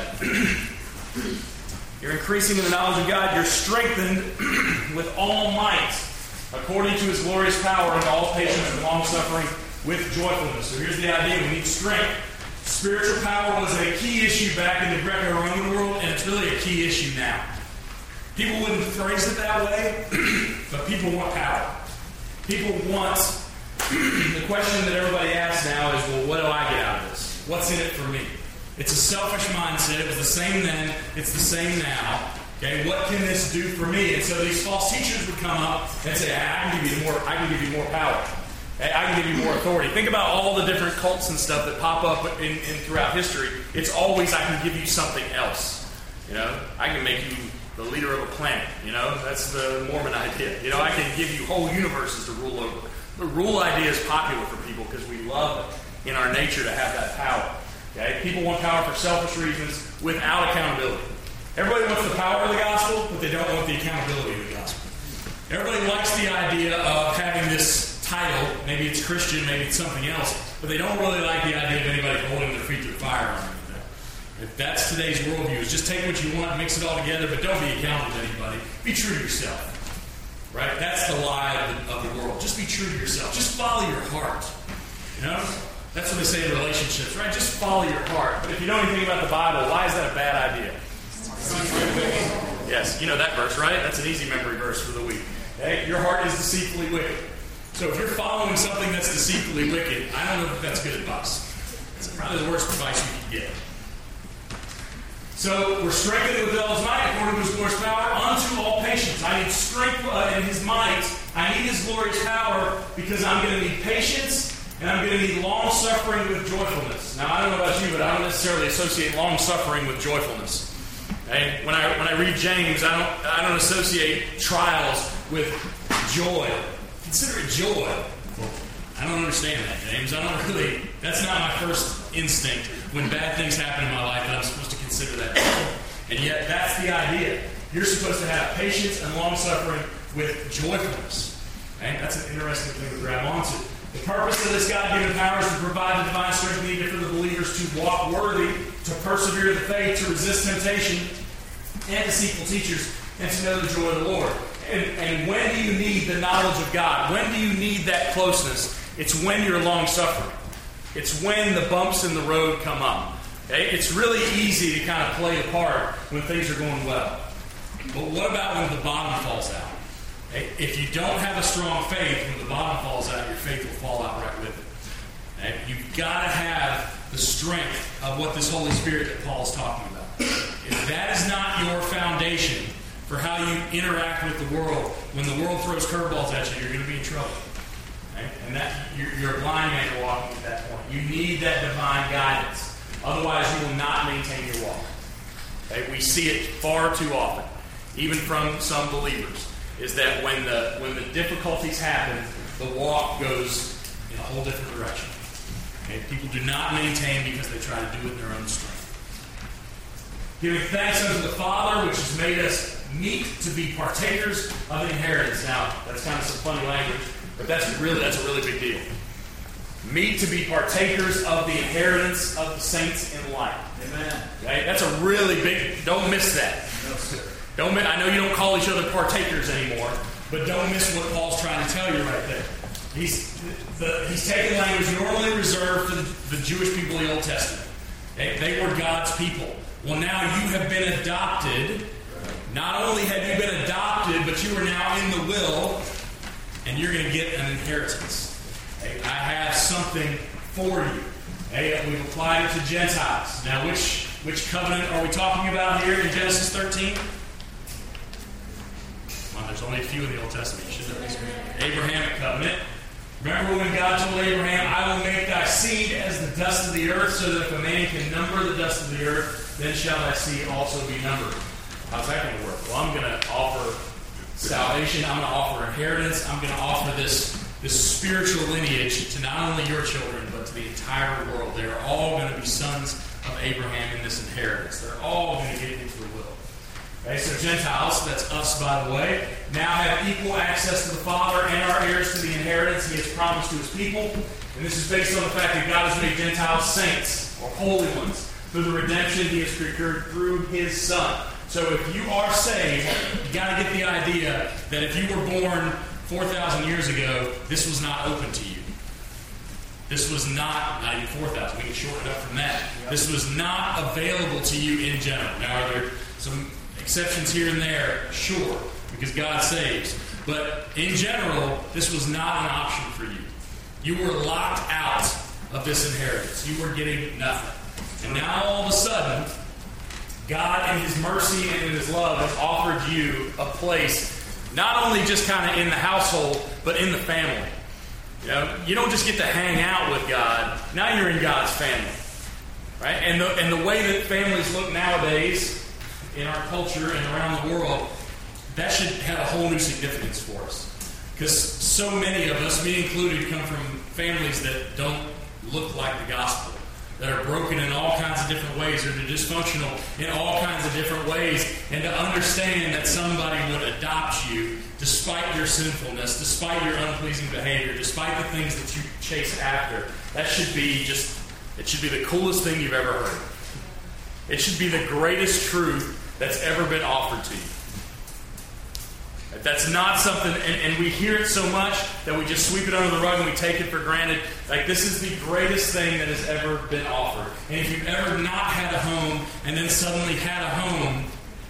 Speaker 1: You're increasing in the knowledge of God. You're strengthened with all might, according to His glorious power, and all patience and long-suffering with joyfulness. So here's the idea. We need strength. Spiritual power was a key issue back in the Greco-Roman world, and it's really a key issue now. People wouldn't phrase it that way, but people want power. People want... the question that everybody asks now is, well, what do I get out of this? What's in it for me? It's a selfish mindset. It was the same then. It's the same now. Okay, what can this do for me? And so these false teachers would come up and say, I can give you more. I can give you more power. I can give you more authority. Think about all the different cults and stuff that pop up in, in throughout history. It's always I can give you something else. You know, I can make you the leader of a planet. You know, that's the Mormon idea. You know, I can give you whole universes to rule over. The rule idea is popular for people because we love it in our nature to have that power. Okay? People want power for selfish reasons without accountability. Everybody wants the power of the gospel, but they don't want the accountability of the gospel. Everybody likes the idea of having this title. Maybe it's Christian, maybe it's something else, but they don't really like the idea of anybody holding their feet to the fire on anything. If that's today's worldview, is just take what you want, mix it all together, but don't be accountable to anybody. Be true to yourself. Right? That's the lie of the, of the world. Just be true to yourself. Just follow your heart. You know? That's what they say in relationships, right? Just follow your heart. But if you know anything about the Bible, why is that a bad idea? Yes, you know that verse, right? That's an easy memory verse for the week. Okay? Your heart is deceitfully wicked. So if you're following something that's deceitfully wicked, I don't know if that's good advice. It's probably the worst advice you can get. So we're strengthened with all His might, according to His glorious power, unto all patience. I need strength uh, in His might. I need His glorious power because I'm going to need patience and I'm going to need long-suffering with joyfulness. Now, I don't know about you, but I don't necessarily associate long-suffering with joyfulness. Okay? When I when I read James, I don't I don't associate trials with joy. Consider it joy. I don't understand that, James. I don't really. That's not my first instinct when bad things happen in my life that I'm supposed to consider that joy. And yet, that's the idea. You're supposed to have patience and long-suffering with joyfulness. Okay? That's an interesting thing to grab onto. The purpose of this God-given power is to provide the divine strength needed for the believers to walk worthy, to persevere in the faith, to resist temptation, and deceitful teachers, and to know the joy of the Lord. And, and when do you need the knowledge of God? When do you need that closeness? It's when you're long-suffering. It's when the bumps in the road come up. Okay? It's really easy to kind of play the part when things are going well. But what about when the bottom falls out? Okay? If you don't have a strong faith, when the bottom falls out, your faith will fall out right with it. Okay? You've got to have the strength of what this Holy Spirit that Paul's talking about. If that is not your foundation for how you interact with the world, when the world throws curveballs at you, you're going to be in trouble. Okay? And that you're, you're a blind man walking at that point. You need that divine guidance. Otherwise, you will not maintain your walk. Okay? We see it far too often, even from some believers, is that when the when the difficulties happen, the walk goes in a whole different direction. Okay? People do not maintain because they try to do it in their own strength. Giving thanks unto the Father, which has made us meet to be partakers of the inheritance. Now, that's kind of some funny language. But that's really that's a really big deal. Meet to be partakers of the inheritance of the saints in light.
Speaker 2: Amen.
Speaker 1: Okay? That's a really big. Don't miss that.
Speaker 2: No, sir.
Speaker 1: Don't. I know you don't call each other partakers anymore, but don't miss what Paul's trying to tell you right there. He's the, he's taking language normally reserved for the, the Jewish people of the Old Testament. They, they were God's people. Well, now you have been adopted. Not only have you been adopted, but you are now in the will, and you're going to get an inheritance. Okay? I have something for you. Okay? We've applied it to Gentiles. Now, which which covenant are we talking about here in Genesis thirteen? Well, there's only a few in the Old Testament. You should know these. Abrahamic covenant. Remember when God told Abraham, I will make thy seed as the dust of the earth, so that if a man can number the dust of the earth, then shall thy seed also be numbered. How's that going to work? Well, I'm going to offer salvation. I'm going to offer inheritance. I'm going to offer this, this spiritual lineage to not only your children, but to the entire world. They are all going to be sons of Abraham in this inheritance. They're all going to get into the will. Okay, so Gentiles, that's us by the way, now have equal access to the Father and are heirs to the inheritance He has promised to His people. And this is based on the fact that God has made Gentiles saints, or holy ones, through the redemption He has procured through His Son. So if you are saved, you got to get the idea that if you were born four thousand years ago, this was not open to you. This was not, not even four thousand, we can shorten it up from that. This was not available to you in general. Now, are there some exceptions here and there? Sure, because God saves. But in general, this was not an option for you. You were locked out of this inheritance. You were getting nothing. And now all of a sudden, God in His mercy and in His love has offered you a place, not only just kind of in the household, but in the family. You know, you don't just get to hang out with God. Now you're in God's family. Right? And the, and the way that families look nowadays, in our culture and around the world, that should have a whole new significance for us. Because so many of us, me included, come from families that don't look like the gospel, that are broken in all kinds of different ways, or they're dysfunctional in all kinds of different ways. And to understand that somebody would adopt you despite your sinfulness, despite your unpleasing behavior, despite the things that you chase after, that should be just, it should be the coolest thing you've ever heard. It should be the greatest truth that's ever been offered to you. That's not something, and, and we hear it so much that we just sweep it under the rug and we take it for granted. Like, this is the greatest thing that has ever been offered. And if you've ever not had a home and then suddenly had a home,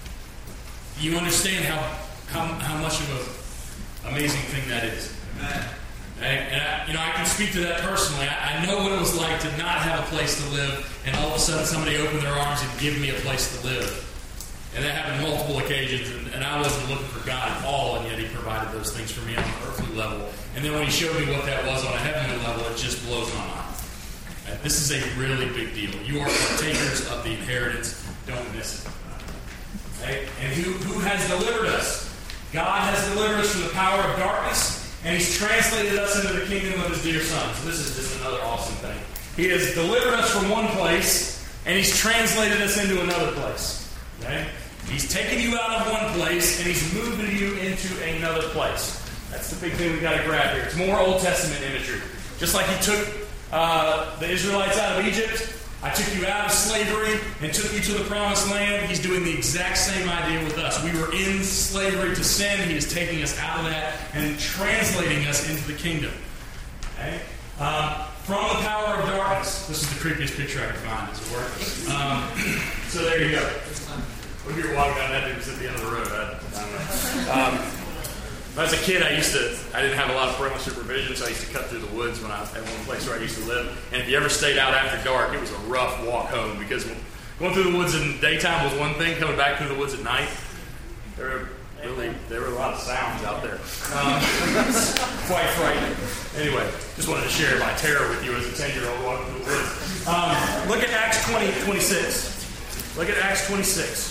Speaker 1: you understand how how, how much of an amazing thing that is.
Speaker 2: Amen.
Speaker 1: And, and I, you know, I can speak to that personally. I, I know what it was like to not have a place to live, and all of a sudden somebody opened their arms and give me a place to live. And that happened multiple occasions, and, and I wasn't looking for God at all, and yet He provided those things for me on an earthly level. And then when He showed me what that was on a heavenly level, it just blows my mind. And this is a really big deal. You are partakers of the inheritance. Don't miss it. Okay? And who, who has delivered us? God has delivered us from the power of darkness, and He's translated us into the kingdom of His dear Son. So this is just another awesome thing. He has delivered us from one place, and He's translated us into another place. Okay? He's taken you out of one place, and He's moving you into another place. That's the big thing we've got to grab here. It's more Old Testament imagery. Just like He took uh, the Israelites out of Egypt, I took you out of slavery and took you to the promised land. He's doing the exact same idea with us. We were in slavery to sin. He is taking us out of that and translating us into the kingdom. Okay? Um, from the power of darkness. This is the creepiest picture I can find. Does it work? Um, so there you go. When you were walking down that, dude was at the end of the road. I, I don't know. Um, When I was a kid, I used to, I didn't have a lot of parental supervision, so I used to cut through the woods when I at one place where I used to live. And if you ever stayed out after dark, it was a rough walk home, because going through the woods in daytime was one thing, coming back through the woods at night, there were really, there were a lot of sounds out there. Um, quite frightening. Anyway, just wanted to share my terror with you as a ten-year-old walking through the woods. Um, look at Acts twenty, twenty-six. Look at Acts twenty-six.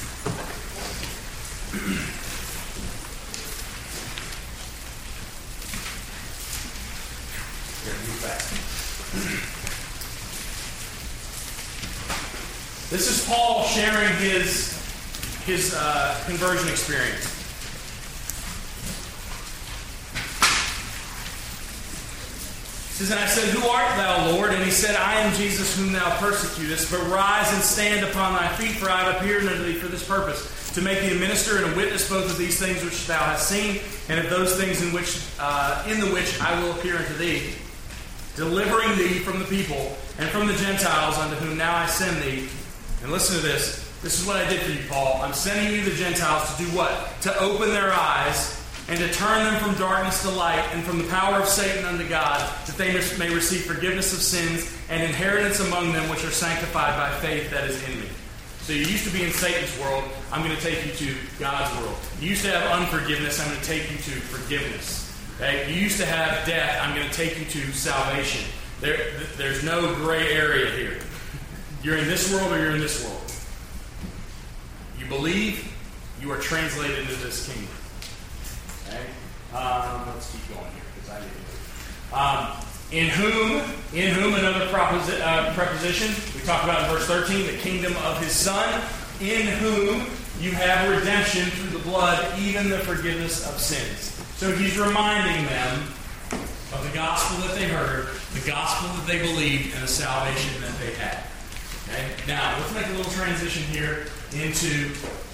Speaker 1: This is Paul sharing his his uh, conversion experience. says, and I said, who art thou, Lord? And he said, I am Jesus whom thou persecutest. But rise and stand upon thy feet, for I have appeared unto thee for this purpose, to make thee a minister and a witness both of these things which thou hast seen, and of those things in which uh, in the which I will appear unto thee, delivering thee from the people and from the Gentiles unto whom now I send thee. And listen to this. This is what I did for you, Paul. I'm sending you the Gentiles to do what? To open their eyes and to turn them from darkness to light and from the power of Satan unto God, that they may receive forgiveness of sins and inheritance among them which are sanctified by faith that is in me. So you used to be in Satan's world. I'm going to take you to God's world. You used to have unforgiveness. I'm going to take you to forgiveness. Okay? You used to have death. I'm going to take you to salvation. There, there's no gray area here. You're in this world or you're in this world. You believe, you are translated into this kingdom. Okay? Um, let's keep going here because I need to move. Um, in whom, in whom another proposi- uh, preposition, we talked about in verse thirteen, the kingdom of his Son, in whom you have redemption through the blood, even the forgiveness of sins. So he's reminding them of the gospel that they heard, the gospel that they believed, and the salvation that they had. Okay? Now, let's make a little transition here into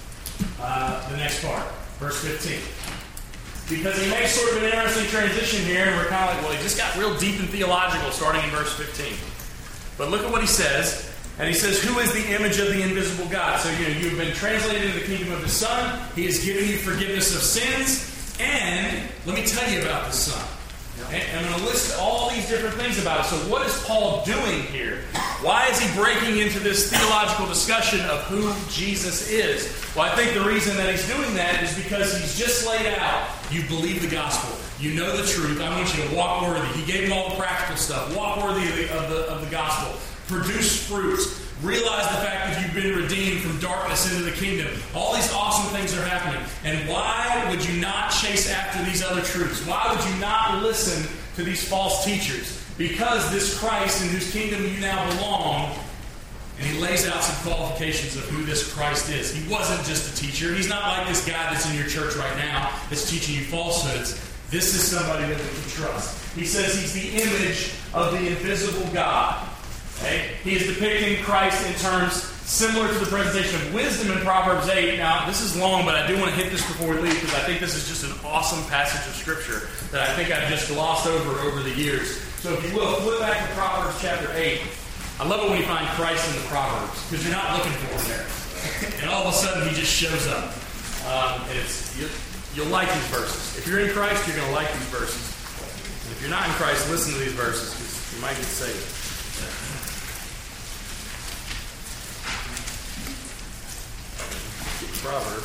Speaker 1: uh, the next part, verse fifteen. Because he makes sort of an interesting transition here, and we're kind of like, well, he just got real deep and theological starting in verse fifteen. But look at what he says. And he says, who is the image of the invisible God? So, you know, you've been translated into the kingdom of the Son. He has given you forgiveness of sins. And let me tell you about the Son. And I'm going to list all these different things about it. So what is Paul doing here? Why is he breaking into this theological discussion of who Jesus is? Well, I think the reason that he's doing that is because he's just laid out, you believe the gospel. You know the truth. I want you to walk worthy. He gave him all the practical stuff. Walk worthy of the, of the, of the gospel. Produce fruits. Realize the fact that you've been redeemed from darkness into the kingdom. All these awesome things are happening. And why would you not chase after these other truths? Why would you not listen to these false teachers? Because this Christ in whose kingdom you now belong, and he lays out some qualifications of who this Christ is. He wasn't just a teacher. He's not like this guy that's in your church right now that's teaching you falsehoods. This is somebody that we can trust. He says he's the image of the invisible God. Okay? He is depicting Christ in terms similar to the presentation of wisdom in Proverbs eight. Now, this is long, but I do want to hit this before we leave because I think this is just an awesome passage of Scripture that I think I've just glossed over over the years. So if you will, flip back to Proverbs chapter eight. I love it when you find Christ in the Proverbs because you're not looking for him there. And all of a sudden, he just shows up. Um, and it's you, you'll like these verses. If you're in Christ, you're going to like these verses. And if you're not in Christ, listen to these verses because you might get saved. Proverbs.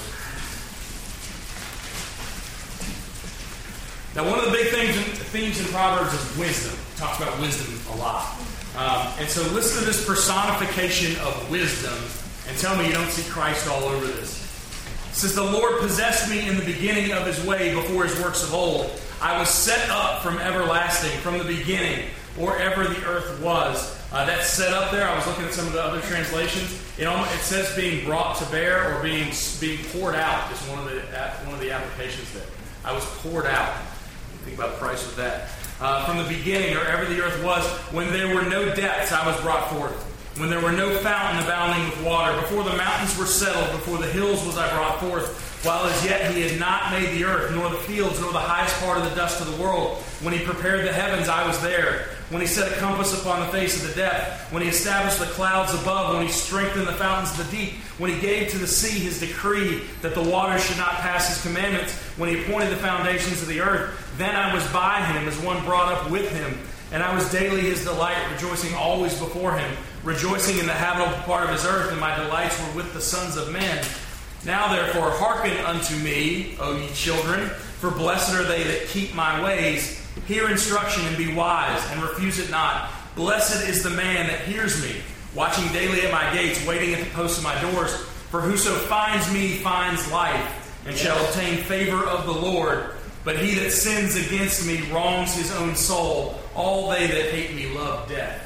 Speaker 1: Now, one of the big things, themes in Proverbs is wisdom. It talks about wisdom a lot. Um, and so listen to this personification of wisdom and tell me you don't see Christ all over this. It says, the Lord possessed me in the beginning of his way before his works of old. I was set up from everlasting, from the beginning, or ever the earth was. Uh, that's set up there. I was looking at some of the other translations. It, almost, it says being brought to bear or being being poured out is one of the one of the applications there. I was poured out. Think about the price of that. Uh, from the beginning, or ever the earth was, when there were no depths, I was brought forth. When there were no fountain abounding with water, before the mountains were settled, before the hills was I brought forth. While as yet he had not made the earth, nor the fields, nor the highest part of the dust of the world. When he prepared the heavens, I was there. When he set a compass upon the face of the depth. When he established the clouds above. When he strengthened the fountains of the deep. When he gave to the sea his decree that the waters should not pass his commandments. When he appointed the foundations of the earth. Then I was by him as one brought up with him. And I was daily his delight, rejoicing always before him. Rejoicing in the habitable part of his earth. And my delights were with the sons of men. Now therefore hearken unto me, O ye children, for blessed are they that keep my ways. Hear instruction and be wise, and refuse it not. Blessed is the man that hears me, watching daily at my gates, waiting at the posts of my doors. For whoso finds me finds life, and shall obtain favor of the Lord. But he that sins against me wrongs his own soul. All they that hate me love death.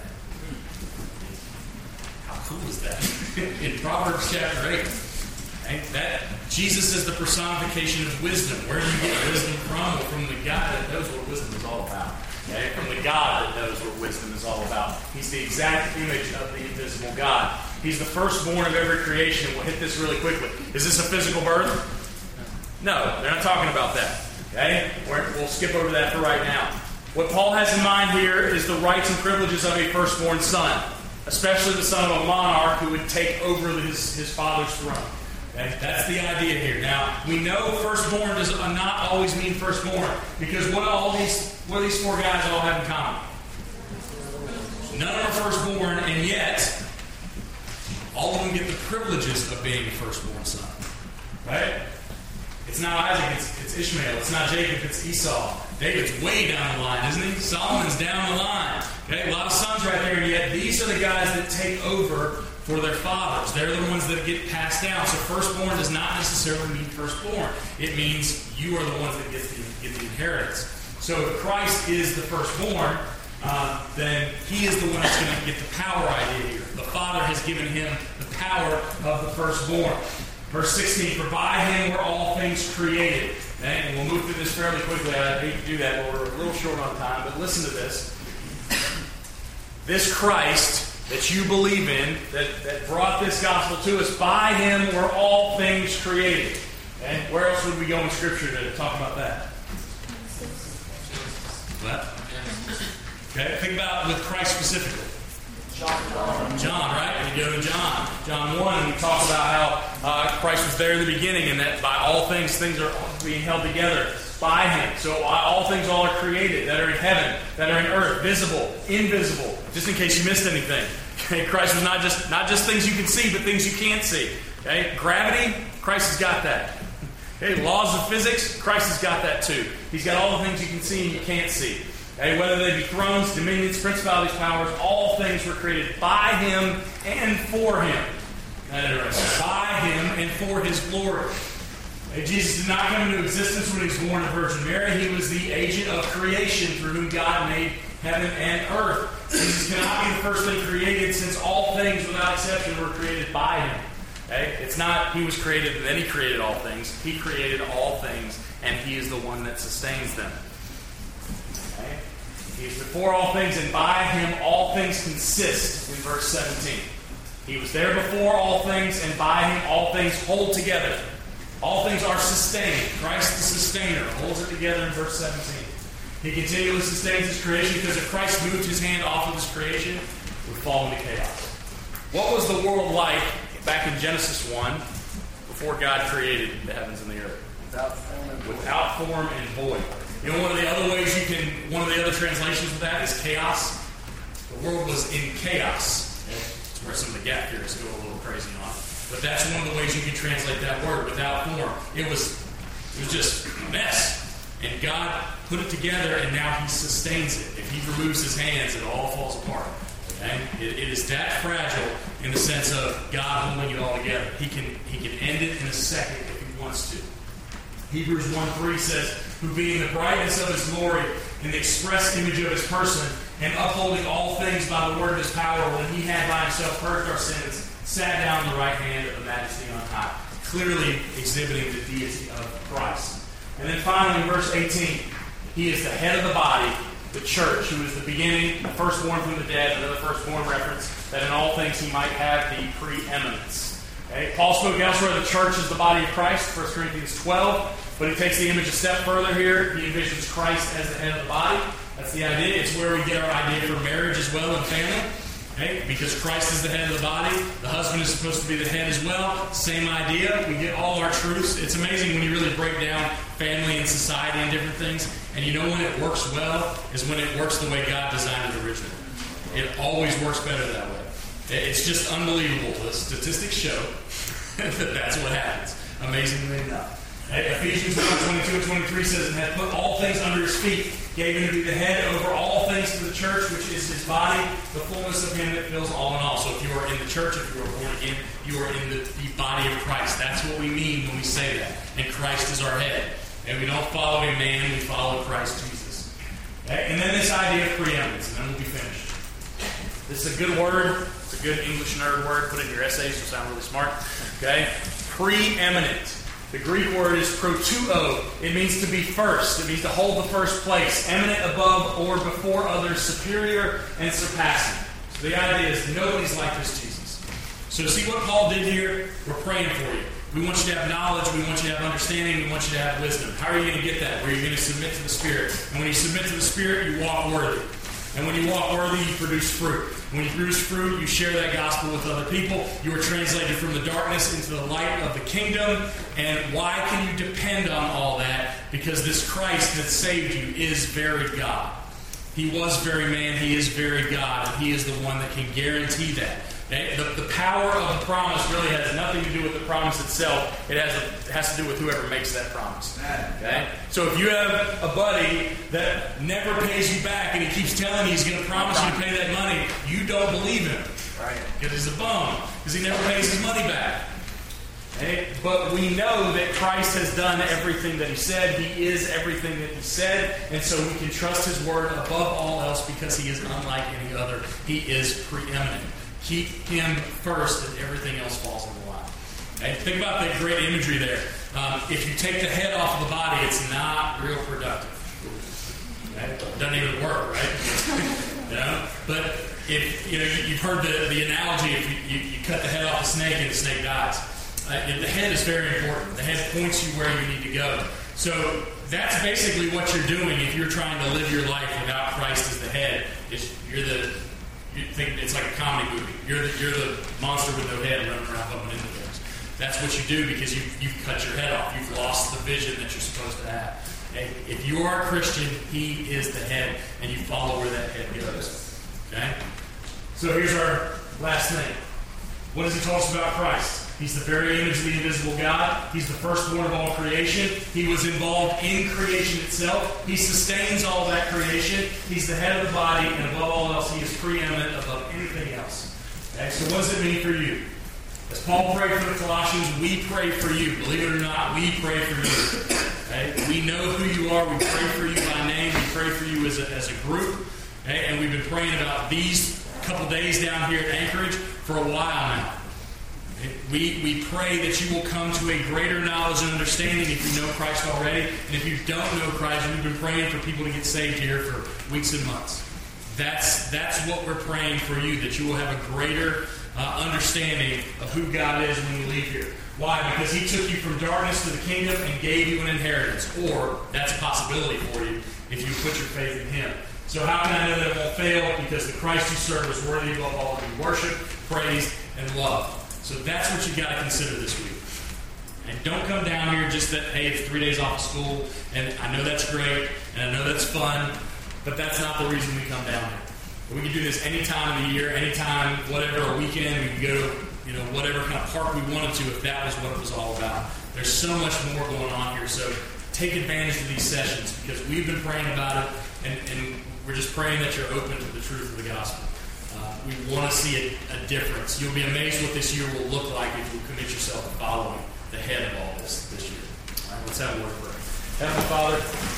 Speaker 1: How cool is that? In Proverbs chapter eight. And that Jesus is the personification of wisdom. Where do you get wisdom from? From the guy that knows what wisdom is all about. Okay? From the God that knows what wisdom is all about. He's the exact image of the invisible God. He's the firstborn of every creation. We'll hit this really quickly. Is this a physical birth? No, they're not talking about that. Okay? We're, we'll skip over that for right now. What Paul has in mind here is the rights and privileges of a firstborn son, especially the son of a monarch who would take over his, his father's throne. Okay? That's the idea here. Now, we know firstborn does not always mean firstborn, because what do all these what do these four guys all have in common? None are firstborn, and yet all of them get the privileges of being a firstborn son. Right? It's not Isaac, it's, it's Ishmael. It's not Jacob, it's Esau. David's way down the line, isn't he? Solomon's down the line. Okay, a lot of sons right there, and yet these are the guys that take over for their fathers. They're the ones that get passed down. So firstborn does not necessarily mean firstborn. It means you are the ones that get the, get the inheritance. So if Christ is the firstborn, uh, then he is the one that's going to get the power idea here. The Father has given him the power of the firstborn. Verse sixteen, for by him were all things created. Okay? And we'll move through this fairly quickly. I hate to do that, but we're a little short on time. But listen to this. This Christ that you believe in, that, that brought this gospel to us, by him were all things created. Okay? Where else would we go in Scripture to talk about that? What? Okay, think about with Christ specifically. John, John, right? And you go to John. John one, and we talk about how uh, Christ was there in the beginning, and that by all things, things are being held together by him. So all things all are created, that are in heaven, that are in earth, visible, invisible. Just in case you missed anything. Okay, Christ was not just not just things you can see, but things you can't see. Okay, gravity, Christ has got that. Okay, laws of physics, Christ has got that too. He's got all the things you can see and you can't see. Okay, whether they be thrones, dominions, principalities, powers, all things were created by him and for him. That's interesting. By him and for his glory. Okay, Jesus did not come into existence when he was born of Virgin Mary. He was the agent of creation through whom God made heaven and earth. Jesus cannot be the first thing created, since all things without exception were created by him. Okay? It's not he was created and then he created all things. He created all things, and he is the one that sustains them. Okay? He is before all things, and by him all things consist, in verse seventeen. He was there before all things, and by him all things hold together. All things are sustained. Christ the sustainer holds it together in verse seventeen. He continually sustains his creation, because if Christ moved his hand off of his creation, it would fall into chaos. What was the world like back in Genesis one, before God created the heavens and the earth?
Speaker 2: Without form and void.
Speaker 1: Without form and void. You know, one of the other ways you can, one of the other translations of that is chaos. The world was in chaos. That's where some of the gap theorists go a little crazy on. But that's one of the ways you can translate that word, without form. It was, it was just a mess. And God put it together, and now he sustains it. If he removes his hands, it all falls apart. Okay? It, it is that fragile in the sense of God holding it all together. He can he can end it in a second if he wants to. Hebrews one three says, who being the brightness of his glory and the express image of his person, and upholding all things by the word of his power, when he had by himself purged our sins, sat down on the right hand of the majesty on high. Clearly exhibiting the deity of Christ. And then finally, in verse eighteen, he is the head of the body, the church, who is the beginning, the firstborn from the dead, another firstborn reference, that in all things he might have the preeminence. Okay? Paul spoke elsewhere, the church is the body of Christ, First Corinthians twelve, but he takes the image a step further here. He envisions Christ as the head of the body. That's the idea. It's where we get our idea for marriage as well and family. Okay? Because Christ is the head of the body, the husband is supposed to be the head as well. Same idea. We get all our truths. It's amazing when you really break down family and society and different things. And you know when it works well is when it works the way God designed it originally. It always works better that way. It's just unbelievable. The statistics show that that's what happens. Amazingly enough. Ephesians one twenty-two and twenty-three says, and hath put all things under his feet, gave him to be the head over all things to the church, which is his body, the fullness of him that fills all in all. So if you are in the church, if you are born again, you are in the, the body of Christ. That's what we mean when we say that. And Christ is our head. And we don't follow a man, we follow Christ Jesus. Okay? And then this idea of preeminence, and then we'll be finished. This is a good word. It's a good English nerd word. Put it in your essays, you'll sound really smart. Okay? Preeminent. The Greek word is protuo. It means to be first. It means to hold the first place, eminent above or before others, superior and surpassing. So the idea is nobody's like this Jesus. So see what Paul did here? We're praying for you. We want you to have knowledge. We want you to have understanding. We want you to have wisdom. How are you going to get that? Where you're going to submit to the Spirit. And when you submit to the Spirit, you walk worthy. And when you walk worthy, you produce fruit. When you produce fruit, you share that gospel with other people. You are translated from the darkness into the light of the kingdom. And why can you depend on all that? Because this Christ that saved you is very God. He was very man. He is very God. And He is the one that can guarantee that. Okay? The, the power of the promise really has nothing to do with the promise itself. It has, a, it has to do with whoever makes that promise. Okay? So if you have a buddy that never pays you back and he keeps telling you he's going to promise you to pay that money, you don't believe him. Right? Because he's a bum. Because he never pays his money back. Okay? But we know that Christ has done everything that He said. He is everything that He said. And so we can trust His word above all else because He is unlike any other. He is preeminent. Keep Him first and everything else falls into line. Okay? Think about that great imagery there. Um, if you take the head off of the body, it's not real productive. Okay? It doesn't even work, right? You know? But if you know, you've heard the, the analogy: if you, you, you cut the head off a snake and the snake dies. Uh, the head is very important. The head points you where you need to go. So that's basically what you're doing if you're trying to live your life without Christ as the head. Is you're the you think it's like a comedy movie. You're the, you're the monster with no head running around bumping into things. That's what you do because you've, you've cut your head off. You've lost the vision that you're supposed to have. Okay? If you are a Christian, He is the head, and you follow where that head goes. Okay? So here's our last thing. What does He tell us about Christ? He's the very image of the invisible God. He's the firstborn of all creation. He was involved in creation itself. He sustains all that creation. He's the head of the body, and above all else, He is preeminent above anything else. Okay, so what does it mean for you? As Paul prayed for the Colossians, we pray for you. Believe it or not, we pray for you. Okay? We know who you are. We pray for you by name. We pray for you as a, as a group. Okay? And we've been praying about these couple days down here at Anchorage for a while now. We, we pray that you will come to a greater knowledge and understanding if you know Christ already. And if you don't know Christ, we've been praying for people to get saved here for weeks and months. That's, that's what we're praying for you, that you will have a greater uh, understanding of who God is when you leave here. Why? Because He took you from darkness to the kingdom and gave you an inheritance. Or that's a possibility for you if you put your faith in Him. So how can I know that it won't fail? Because the Christ you serve is worthy above all to be worshiped, praised, and loved. So that's what you've got to consider this week. And don't come down here just that, hey, it's three days off of school, and I know that's great, and I know that's fun, but that's not the reason we come down here. We can do this any time of the year, any time, whatever, a weekend, we can go to, you know, whatever kind of park we wanted to if that was what it was all about. There's so much more going on here, so take advantage of these sessions because we've been praying about it, and, and we're just praying that you're open to the truth of the gospel. Uh, we want to see a, a difference. You'll be amazed what this year will look like if you commit yourself to following the head of all this this year. All right, let's have a word of prayer. Heavenly Father,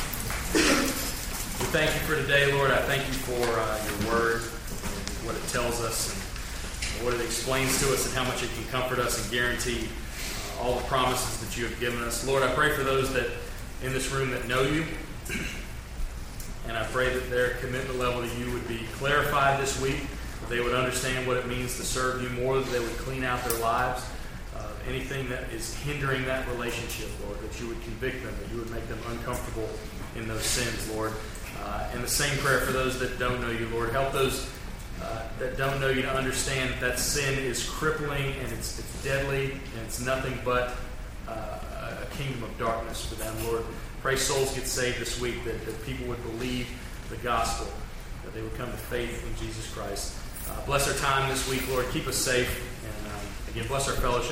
Speaker 1: we thank you for today, Lord. I thank you for uh, your word, and what it tells us, and what it explains to us, and how much it can comfort us and guarantee uh, all the promises that you have given us. Lord, I pray for those that in this room that know you, and I pray that their commitment level to you would be clarified this week. They would understand what it means to serve you more, that they would clean out their lives. Uh, anything that is hindering that relationship, Lord, that you would convict them, that you would make them uncomfortable in those sins, Lord. Uh, and the same prayer for those that don't know you, Lord. Help those uh, that don't know you to understand that, that sin is crippling and it's, it's deadly and it's nothing but uh, a kingdom of darkness for them, Lord. Pray souls get saved this week, that, that people would believe the gospel, that they would come to faith in Jesus Christ. Uh, bless our time this week, Lord. Keep us safe. And um, again, bless our fellowship.